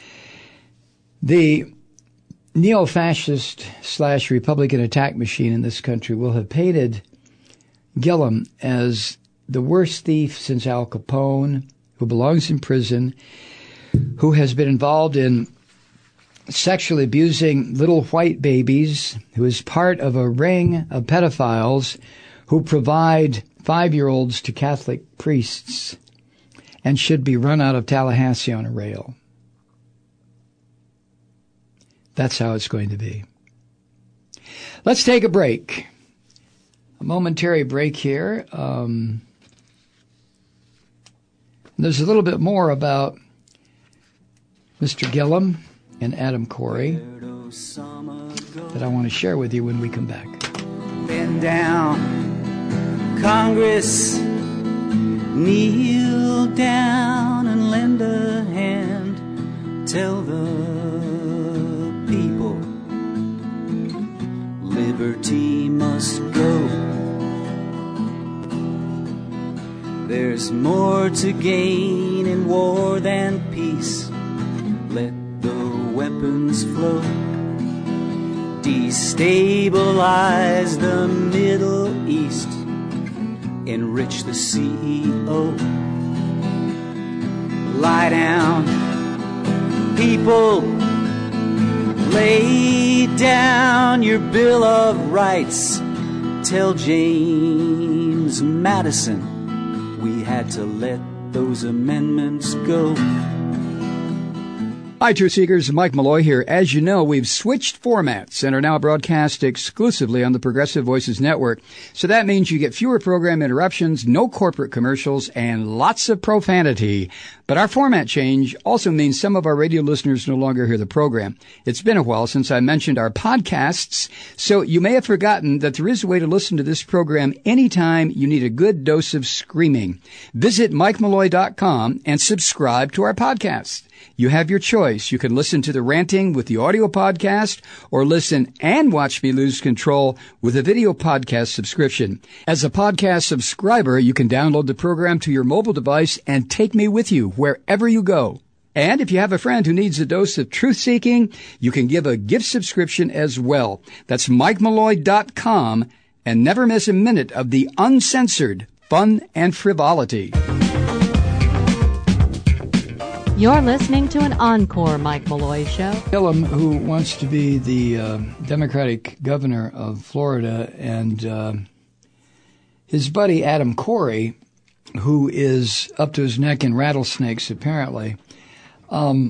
The neo-fascist / Republican attack machine in this country will have painted Gillum as the worst thief since Al Capone, who belongs in prison, who has been involved in sexually abusing little white babies, who is part of a ring of pedophiles who provide 5-year-olds to Catholic priests and should be run out of Tallahassee on a rail. That's how it's going to be. Let's take a break. A momentary break here. There's a little bit more about Mr. Gillum and Adam Corey that I want to share with you when we come back. Bend down, Congress, kneel down and lend a hand. Tell the people liberty must go. There's more to gain in war than peace. Let the weapons flow. Destabilize the Middle East. Enrich the CEO. Lie down, people. Lay down your Bill of Rights. Tell James Madison we had to let those amendments go. Hi, Truth Seekers. Mike Malloy here. As you know, we've switched formats and are now broadcast exclusively on the Progressive Voices Network. So that means you get fewer program interruptions, no corporate commercials, and lots of profanity. But our format change also means some of our radio listeners no longer hear the program. It's been a while since I mentioned our podcasts, so you may have forgotten that there is a way to listen to this program anytime you need a good dose of screaming. Visit MikeMalloy.com and subscribe to our podcast. You have your choice. You can listen to the ranting with the audio podcast or listen and watch me lose control with a video podcast subscription. As a podcast subscriber, you can download the program to your mobile device and take me with you wherever you go. And if you have a friend who needs a dose of truth-seeking, you can give a gift subscription as well. That's MikeMalloy.com, and never miss a minute of the uncensored fun and frivolity. You're listening to an encore Mike Malloy Show. Gillum, who wants to be the Democratic governor of Florida, and his buddy Adam Corey, who is up to his neck in rattlesnakes, apparently. Now,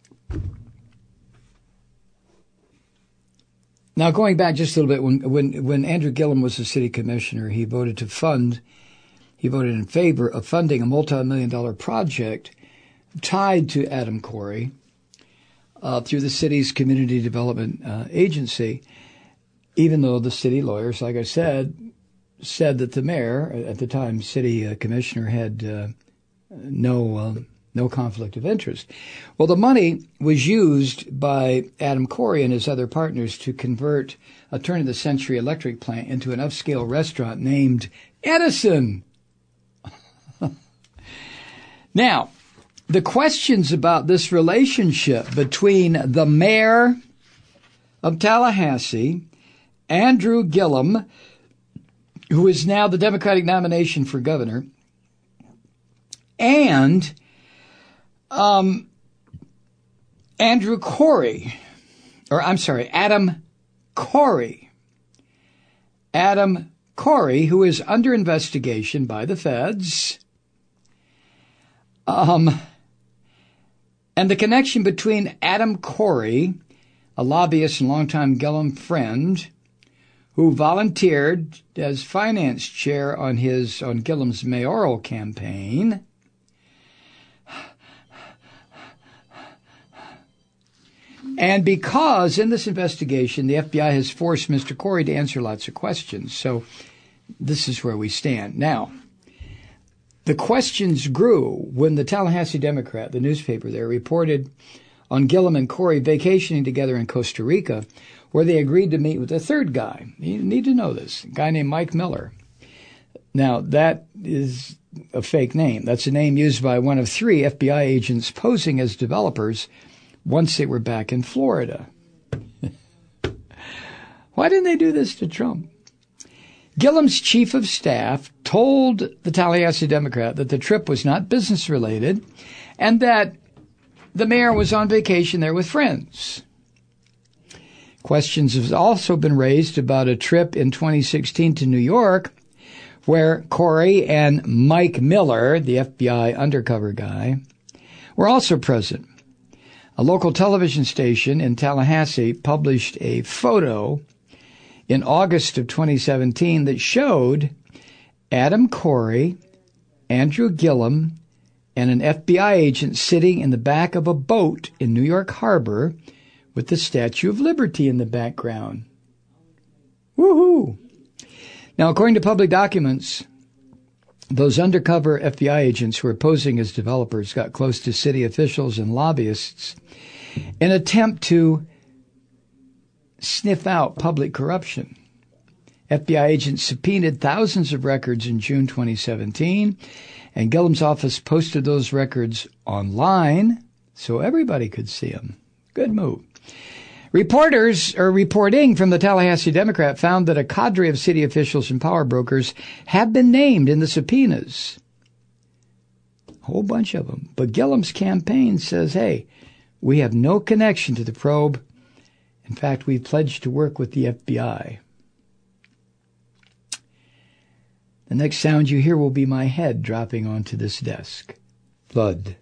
going back just a little bit, when Andrew Gillum was the city commissioner, he voted in favor of funding a multi-million-dollar project tied to Adam Corey through the city's community development agency, even though the city lawyers, like I said that the mayor, at the time city commissioner, had no conflict of interest. Well, the money was used by Adam Corey and his other partners to convert a turn-of-the-century electric plant into an upscale restaurant named Edison. Now, the questions about this relationship between the mayor of Tallahassee, Andrew Gillum, who is now the Democratic nomination for governor, and Adam Corey. Adam Corey, who is under investigation by the feds. And the connection between Adam Corey, a lobbyist and longtime Gillum friend, who volunteered as finance chair on Gillum's mayoral campaign, and because in this investigation the FBI has forced Mr. Corey to answer lots of questions. So this is where we stand. Now, the questions grew when the Tallahassee Democrat, the newspaper there, reported on Gillum and Corey vacationing together in Costa Rica, where they agreed to meet with a third guy. You need to know this, a guy named Mike Miller. Now, that is a fake name. That's a name used by one of 3 FBI agents posing as developers once they were back in Florida. Why didn't they do this to Trump? Gillum's chief of staff told the Tallahassee Democrat that the trip was not business-related and that the mayor was on vacation there with friends. Questions have also been raised about a trip in 2016 to New York where Corey and Mike Miller, the FBI undercover guy, were also present. A local television station in Tallahassee published a photo in August of 2017 that showed Adam Corey, Andrew Gillum, and an FBI agent sitting in the back of a boat in New York Harbor with the Statue of Liberty in the background. Woohoo! Now, according to public documents, those undercover FBI agents who were posing as developers got close to city officials and lobbyists in an attempt to sniff out public corruption. FBI agents subpoenaed thousands of records in June 2017, and Gillum's office posted those records online so everybody could see them. Good move. Reporting from the Tallahassee Democrat found that a cadre of city officials and power brokers have been named in the subpoenas. A whole bunch of them. But Gillum's campaign says, hey, we have no connection to the probe. In fact, we've pledged to work with the FBI. The next sound you hear will be my head dropping onto this desk. Blood.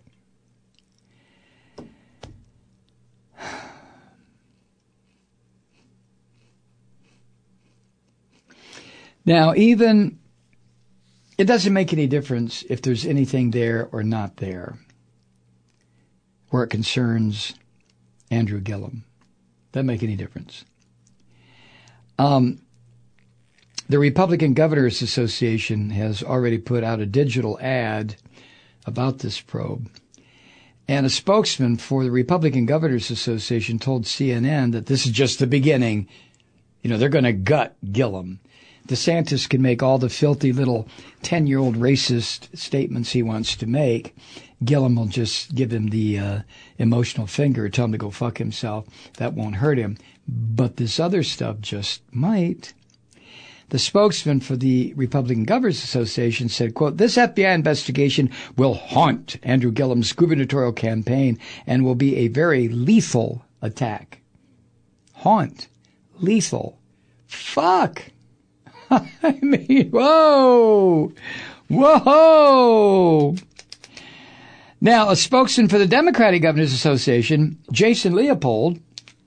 Now, it doesn't make any difference if there's anything there or not there where it concerns Andrew Gillum. Doesn't make any difference. The Republican Governors Association has already put out a digital ad about this probe. And a spokesman for the Republican Governors Association told CNN that this is just the beginning. You know, they're going to gut Gillum. DeSantis can make all the filthy little 10-year-old racist statements he wants to make. Gillum will just give him the emotional finger, tell him to go fuck himself. That won't hurt him. But this other stuff just might. The spokesman for the Republican Governors Association said, quote, this FBI investigation will haunt Andrew Gillum's gubernatorial campaign and will be a very lethal attack. Haunt. Lethal. Fuck. I mean, whoa. Whoa. Now, a spokesman for the Democratic Governors Association, Jared Leopold,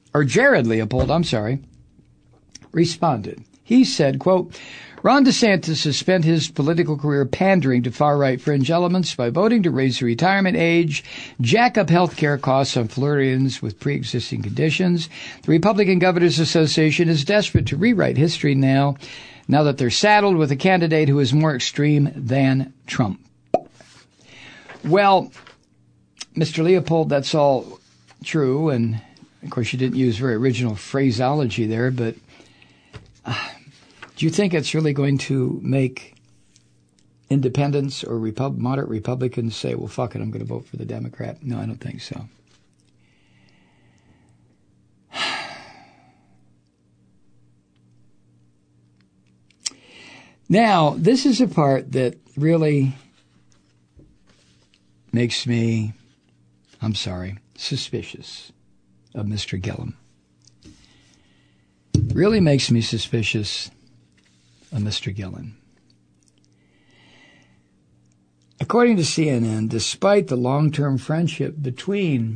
responded. He said, quote, Ron DeSantis has spent his political career pandering to far-right fringe elements by voting to raise the retirement age, jack up health care costs on Floridians with pre-existing conditions. The Republican Governors Association is desperate to rewrite history now that they're saddled with a candidate who is more extreme than Trump. Well, Mr. Leopold, that's all true, and of course you didn't use very original phraseology there, but do you think it's really going to make independents or moderate Republicans say, well, fuck it, I'm going to vote for the Democrat? No, I don't think so. Now, this is a part that really makes me, suspicious of Mr. Gillum. Really makes me suspicious of Mr. Gillum. According to CNN, despite the long-term friendship between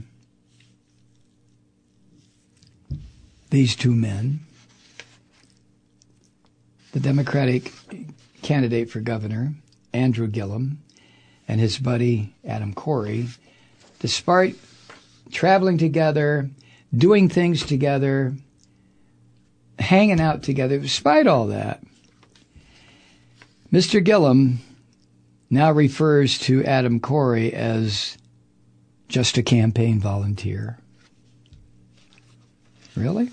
these two men, the Democratic candidate for governor, Andrew Gillum, and his buddy, Adam Corey, despite traveling together, doing things together, hanging out together, despite all that, Mr. Gillum now refers to Adam Corey as just a campaign volunteer. Really?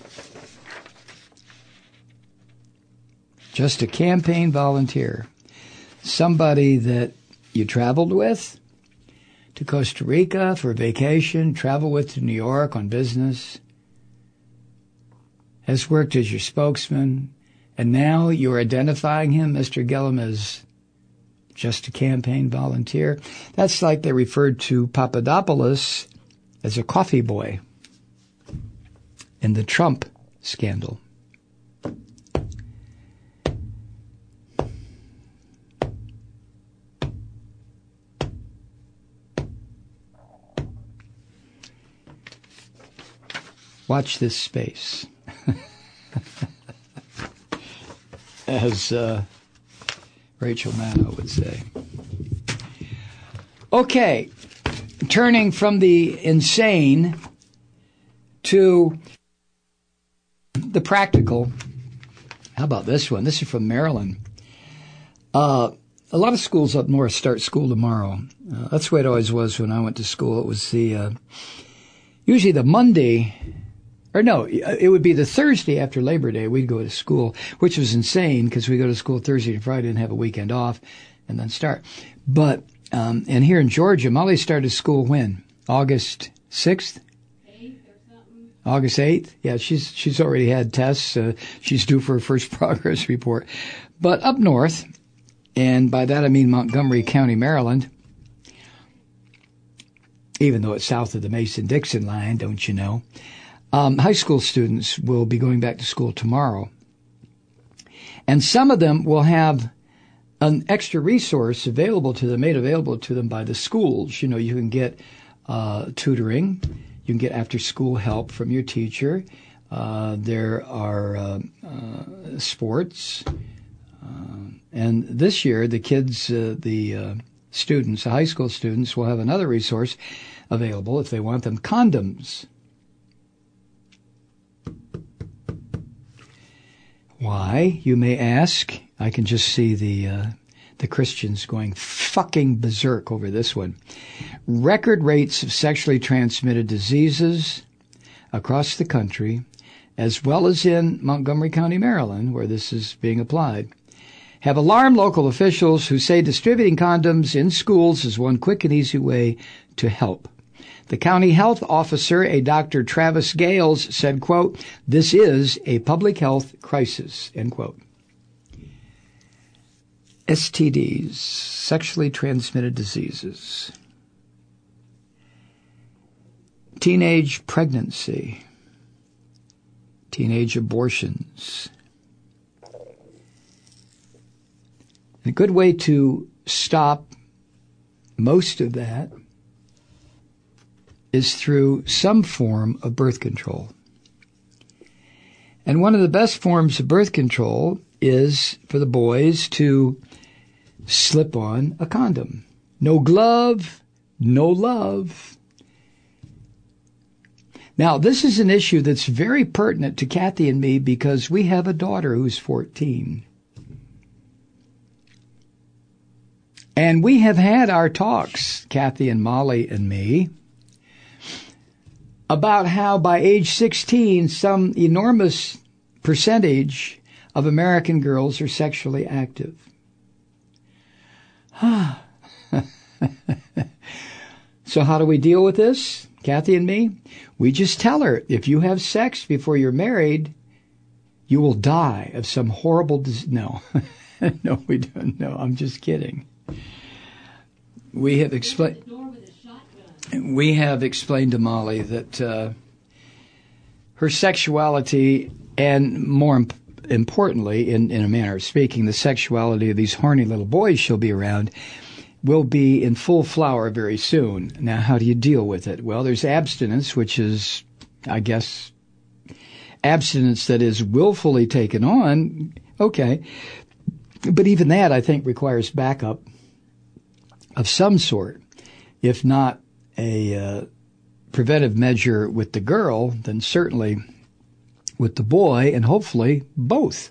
Just a campaign volunteer. Somebody that you traveled with to Costa Rica for vacation, traveled with to New York on business, has worked as your spokesman, and now you're identifying him, Mr. Gillum, as just a campaign volunteer. That's like they referred to Papadopoulos as a coffee boy in the Trump scandal. Watch this space. As Rachel Maddow would say. Okay, turning from the insane to the practical. How about this one? This is from Maryland. A lot of schools up north start school tomorrow. That's the way it always was when I went to school. It was usually the Monday. Or no, it would be the Thursday after Labor Day we'd go to school, which was insane because we go to school Thursday and Friday and have a weekend off and then start. But, and here in Georgia, Molly started school when? August 6th? 8th or something. August 8th? Yeah, she's already had tests. She's due for her first progress report. But up north, and by that I mean Montgomery County, Maryland, even though it's south of the Mason-Dixon line, don't you know? High school students will be going back to school tomorrow. And some of them will have an extra resource available to them, made available to them by the schools. You know, you can get tutoring. You can get after-school help from your teacher. There are sports. And this year, the kids, the students, the high school students, will have another resource available if they want them, condoms. Why, you may ask? I can just see the Christians going fucking berserk over this one. Record rates of sexually transmitted diseases across the country, as well as in Montgomery County, Maryland, where this is being applied, have alarmed local officials who say distributing condoms in schools is one quick and easy way to help. The county health officer, a Dr. Travis Gales, said, quote, "This is a public health crisis," end quote. STDs, sexually transmitted diseases. Teenage pregnancy. Teenage abortions. And a good way to stop most of that is through some form of birth control. And one of the best forms of birth control is for the boys to slip on a condom. No glove, no love. Now, this is an issue that's very pertinent to Kathy and me because we have a daughter who's 14. And we have had our talks, Kathy and Molly and me, about how by age 16, some enormous percentage of American girls are sexually active. So how do we deal with this, Kathy and me? We just tell her, if you have sex before you're married, you will die of some horrible disease. No, no, we don't. No, I'm just kidding. We have explained to Molly that her sexuality, and more importantly, in a manner of speaking, the sexuality of these horny little boys she'll be around, will be in full flower very soon. Now, how do you deal with it? Well, there's abstinence, which is, I guess, abstinence that is willfully taken on. Okay. But even that, I think, requires backup of some sort. If not a preventive measure with the girl, then certainly with the boy, and hopefully both.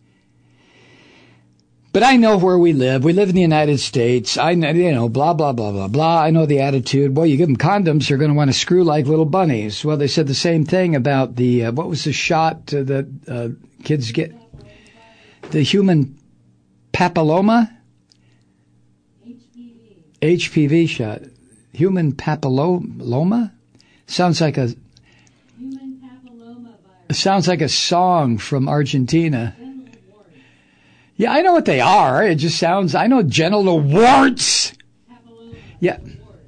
But I know where we live. We live in the United States. I know, blah, blah, blah, blah, blah. I know the attitude. Boy, you give them condoms, they're going to want to screw like little bunnies. Well, they said the same thing about the, what was the shot that kids get? The human papilloma? HPV. HPV shot. Human papilloma? Sounds like a Human papillomavirus. sounds like a song from Argentina. Yeah, I know what they are. It just sounds, I know genital warts. Papilloma. Yeah.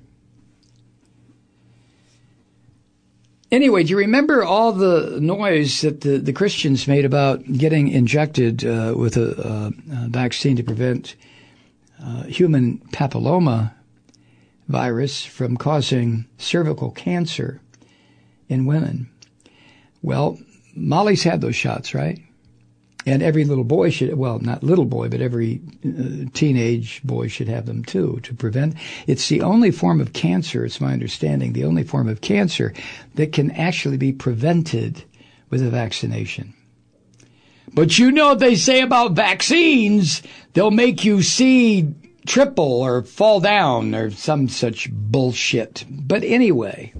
Anyway, do you remember all the noise that the Christians made about getting injected with a vaccine to prevent human papilloma virus from causing cervical cancer in women? Well, Molly's had those shots, right? And every little boy should, well, not little boy, but every teenage boy should have them too, to prevent. It's the only form of cancer, it's my understanding, the only form of cancer that can actually be prevented with a vaccination. But you know what they say about vaccines? They'll make you see triple or fall down or some such bullshit. But anyway,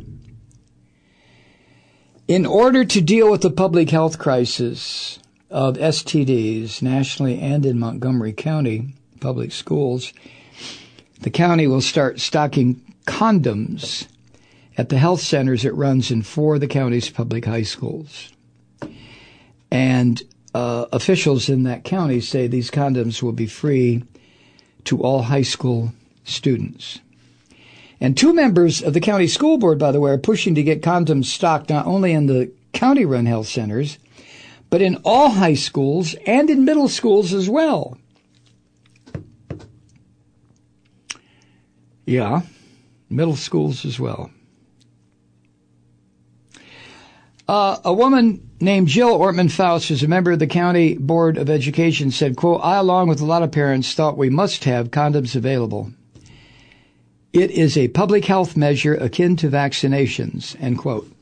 in order to deal with the public health crisis of STDs nationally and in Montgomery County public schools, the county will start stocking condoms at the health centers it runs in 4 of the county's public high schools. And officials in that county say these condoms will be free to all high school students. And 2 members of the county school board, by the way, are pushing to get condoms stocked not only in the county-run health centers, but in all high schools and in middle schools as well. Yeah, middle schools as well. A woman named Jill Ortman-Faust, who's a member of the County Board of Education, said, quote, I, along with a lot of parents, thought we must have condoms available. It is a public health measure akin to vaccinations, end quote.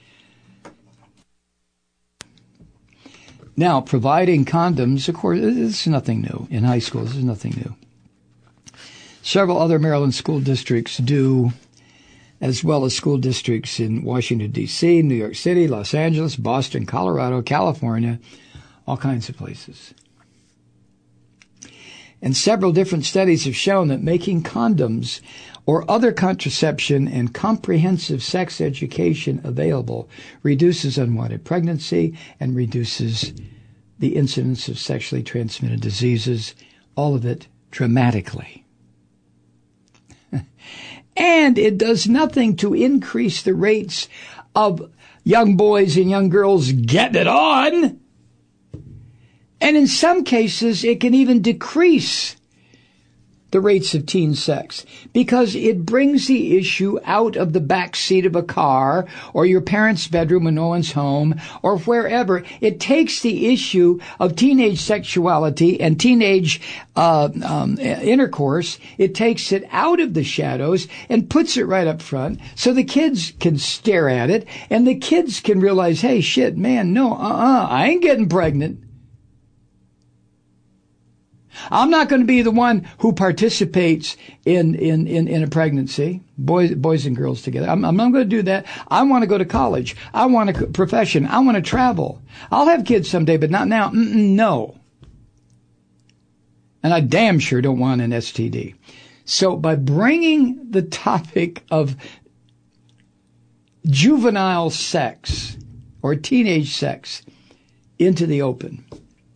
Now, providing condoms, of course, is nothing new. In high schools, this is nothing new. Several other Maryland school districts do, as well as school districts in Washington, D.C., New York City, Los Angeles, Boston, Colorado, California, all kinds of places. And several different studies have shown that making condoms or other contraception and comprehensive sex education available reduces unwanted pregnancy and reduces the incidence of sexually transmitted diseases, all of it dramatically. And it does nothing to increase the rates of young boys and young girls getting it on. And in some cases, it can even decrease the rates of teen sex, because it brings the issue out of the back seat of a car or your parents' bedroom when no one's home or wherever. It takes the issue of teenage sexuality and teenage intercourse. It takes it out of the shadows and puts it right up front so the kids can stare at it and the kids can realize, hey, shit, man, no, I ain't getting pregnant. I'm not going to be the one who participates in a pregnancy, boys and girls together. I'm not going to do that. I want to go to college. I want a profession. I want to travel. I'll have kids someday, but not now. No. And I damn sure don't want an STD. So by bringing the topic of juvenile sex or teenage sex into the open,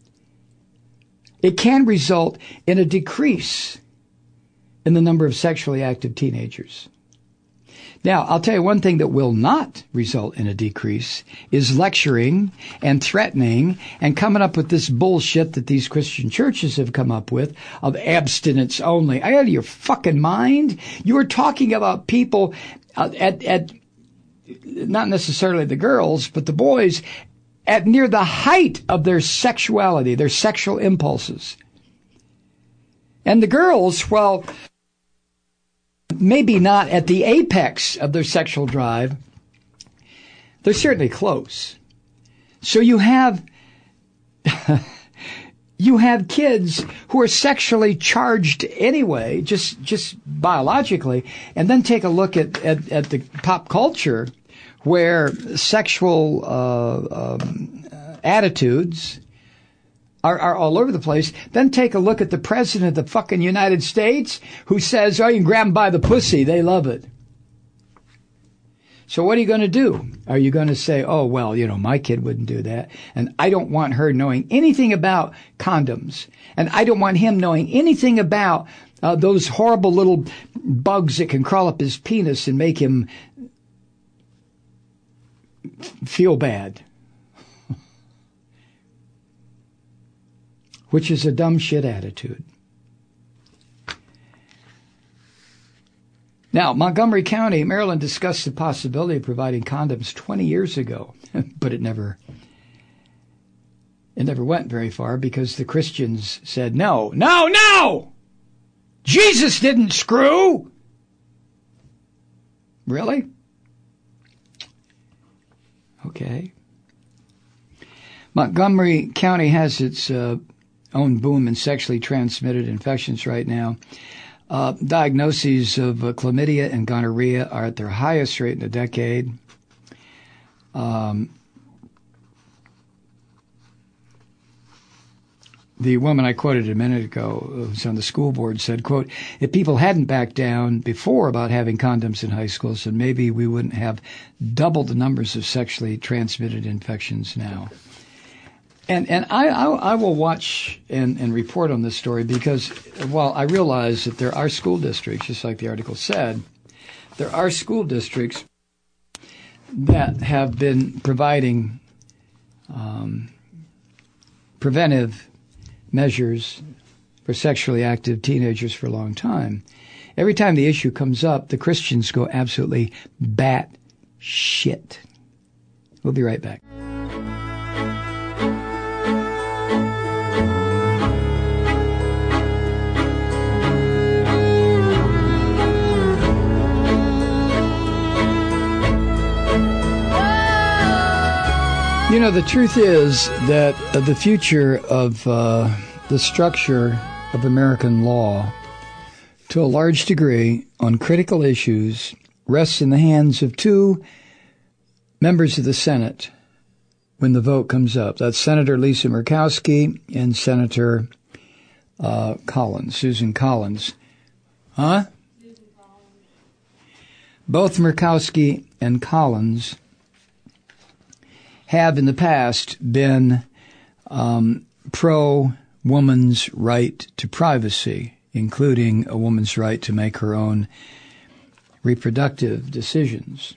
it can result in a decrease in the number of sexually active teenagers. Now, I'll tell you one thing that will not result in a decrease is lecturing and threatening and coming up with this bullshit that these Christian churches have come up with of abstinence only. Are you out of your fucking mind? You are talking about people at not necessarily the girls, but the boys at near the height of their sexuality, their sexual impulses. And the girls, well, maybe not at the apex of their sexual drive, they're certainly close. So you have kids who are sexually charged anyway, just biologically, and then take a look at the pop culture where sexual attitudes are all over the place. Then take a look at the president of the fucking United States who says, oh, you can grab them by the pussy. They love it. So what are you going to do? Are you going to say, oh, well, my kid wouldn't do that. And I don't want her knowing anything about condoms. And I don't want him knowing anything about those horrible little bugs that can crawl up his penis and make him feel bad. Which is a dumb shit attitude. Now, Montgomery County, Maryland discussed the possibility of providing condoms 20 years ago, but it never went very far because the Christians said, no! Jesus didn't screw! Really? Okay. Montgomery County has its own boom in sexually transmitted infections right now. Diagnoses of chlamydia and gonorrhea are at their highest rate in a decade. The woman I quoted a minute ago, who's on the school board, said, quote, if people hadn't backed down before about having condoms in high schools, then maybe we wouldn't have double the numbers of sexually transmitted infections now. And I will watch and report on this story because while I realize that there are school districts, just like the article said, there are school districts that have been providing preventive measures for sexually active teenagers for a long time. Every time the issue comes up, the Christians go absolutely bat shit. We'll be right back. The truth is that the future of the structure of American law, to a large degree, on critical issues, rests in the hands of two members of the Senate when the vote comes up. That's Senator Lisa Murkowski and Senator Susan Collins. Huh? Both Murkowski and Collins have in the past been pro-woman's right to privacy, including a woman's right to make her own reproductive decisions.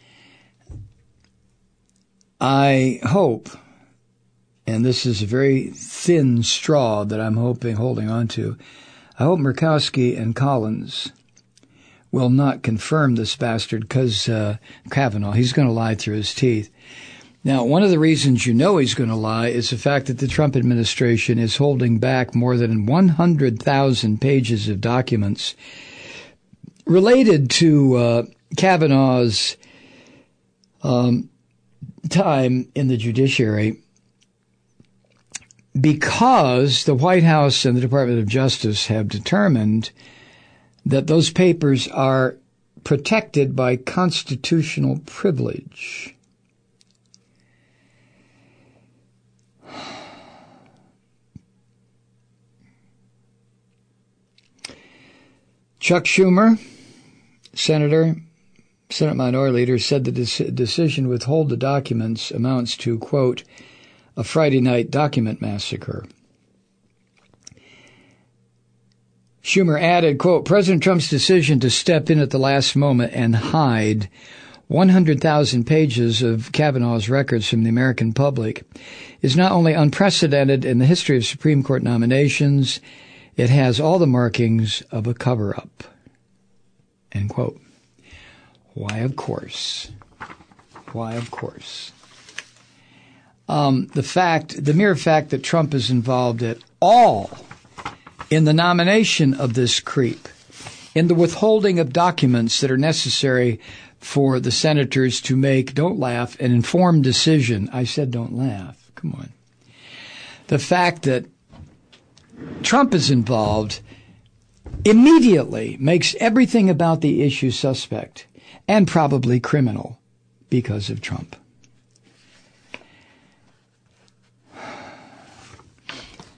I hope, and this is a very thin straw that I'm holding on to, I hope Murkowski and Collins will not confirm this bastard because Kavanaugh, he's going to lie through his teeth. Now, one of the reasons he's going to lie is the fact that the Trump administration is holding back more than 100,000 pages of documents related to Kavanaugh's time in the judiciary because the White House and the Department of Justice have determined that those papers are protected by constitutional privilege. Chuck Schumer, Senate Minority Leader, said the decision to withhold the documents amounts to, quote, a Friday night document massacre. Schumer added, quote, President Trump's decision to step in at the last moment and hide 100,000 pages of Kavanaugh's records from the American public is not only unprecedented in the history of Supreme Court nominations, it has all the markings of a cover-up. End quote. Why, of course. The mere fact that Trump is involved at all in the nomination of this creep, in the withholding of documents that are necessary for the senators to make, don't laugh, an informed decision. I said don't laugh. Come on. The fact that Trump is involved immediately makes everything about the issue suspect and probably criminal because of Trump.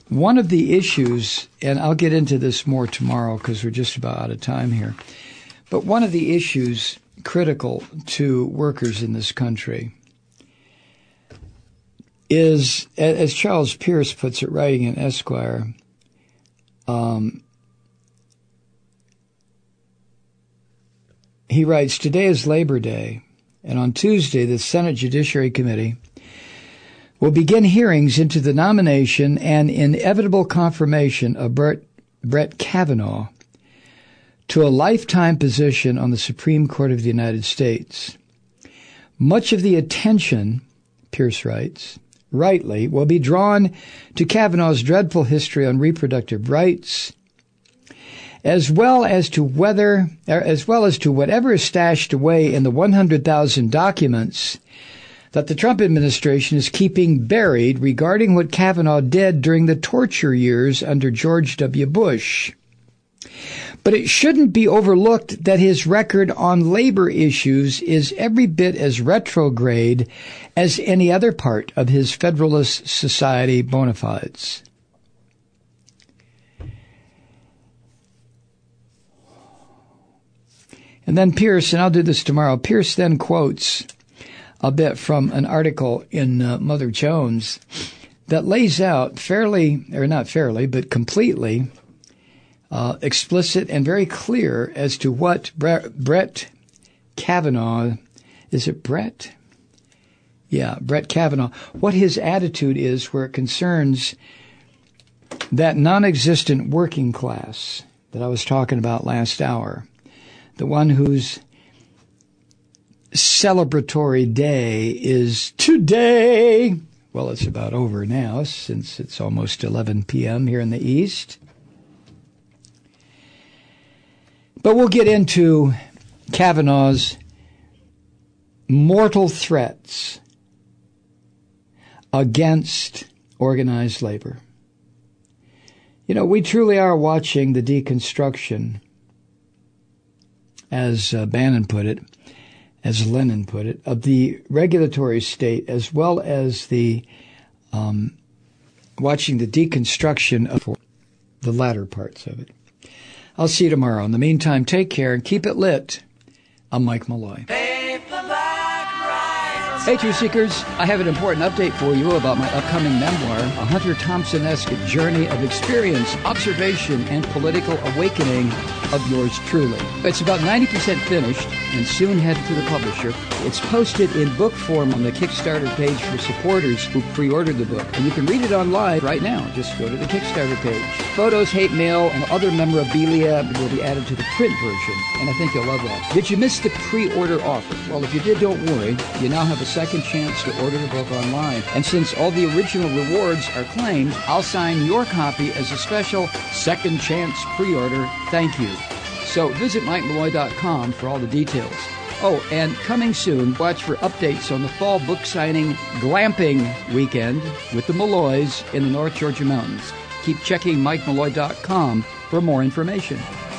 one of the issues, and I'll get into this more tomorrow because we're just about out of time here, but one of the issues critical to workers in this country is, as Charles Pierce puts it, writing in Esquire, he writes, "Today is Labor Day, and on Tuesday the Senate Judiciary Committee will begin hearings into the nomination and inevitable confirmation of Brett Kavanaugh to a lifetime position on the Supreme Court of the United States. Much of the attention," Pierce writes, rightly, "will be drawn to Kavanaugh's dreadful history on reproductive rights, as well as to whatever is stashed away in the 100,000 documents that the Trump administration is keeping buried regarding what Kavanaugh did during the torture years under George W. Bush. But it shouldn't be overlooked that his record on labor issues is every bit as retrograde as any other part of his Federalist Society bona fides." And then Pierce, and I'll do this tomorrow, Pierce then quotes a bit from an article in Mother Jones that lays out completely explicit and very clear as to what Brett Kavanaugh, is it Brett? Yeah, Brett Kavanaugh, what his attitude is where it concerns that non-existent working class that I was talking about last hour, the one whose celebratory day is today. Well, it's about over now since it's almost 11 p.m. here in the East. But we'll get into Kavanaugh's mortal threats against organized labor. You know, we truly are watching the deconstruction, as Bannon put it, as Lenin put it, of the regulatory state, as well as the watching the deconstruction of the latter parts of it. I'll see you tomorrow. In the meantime, take care and keep it lit. I'm Mike Malloy. Hey, Truth Seekers, I have an important update for you about my upcoming memoir, A Hunter Thompson-esque Journey of Experience, Observation, and Political Awakening of yours truly. It's about 90% finished and soon headed to the publisher. It's posted in book form on the Kickstarter page for supporters who pre-ordered the book. And you can read it online right now. Just go to the Kickstarter page. Photos, hate mail, and other memorabilia will be added to the print version, and I think you'll love that. Did you miss the pre-order offer? Well, if you did, don't worry. You now have a second chance to order the book online. And since all the original rewards are claimed, I'll sign your copy as a special second chance pre-order thank you. So visit MikeMalloy.com for all the details. Oh, and coming soon, watch for updates on the fall book signing glamping weekend with the Malloys in the North Georgia mountains. Keep checking MikeMalloy.com for more information.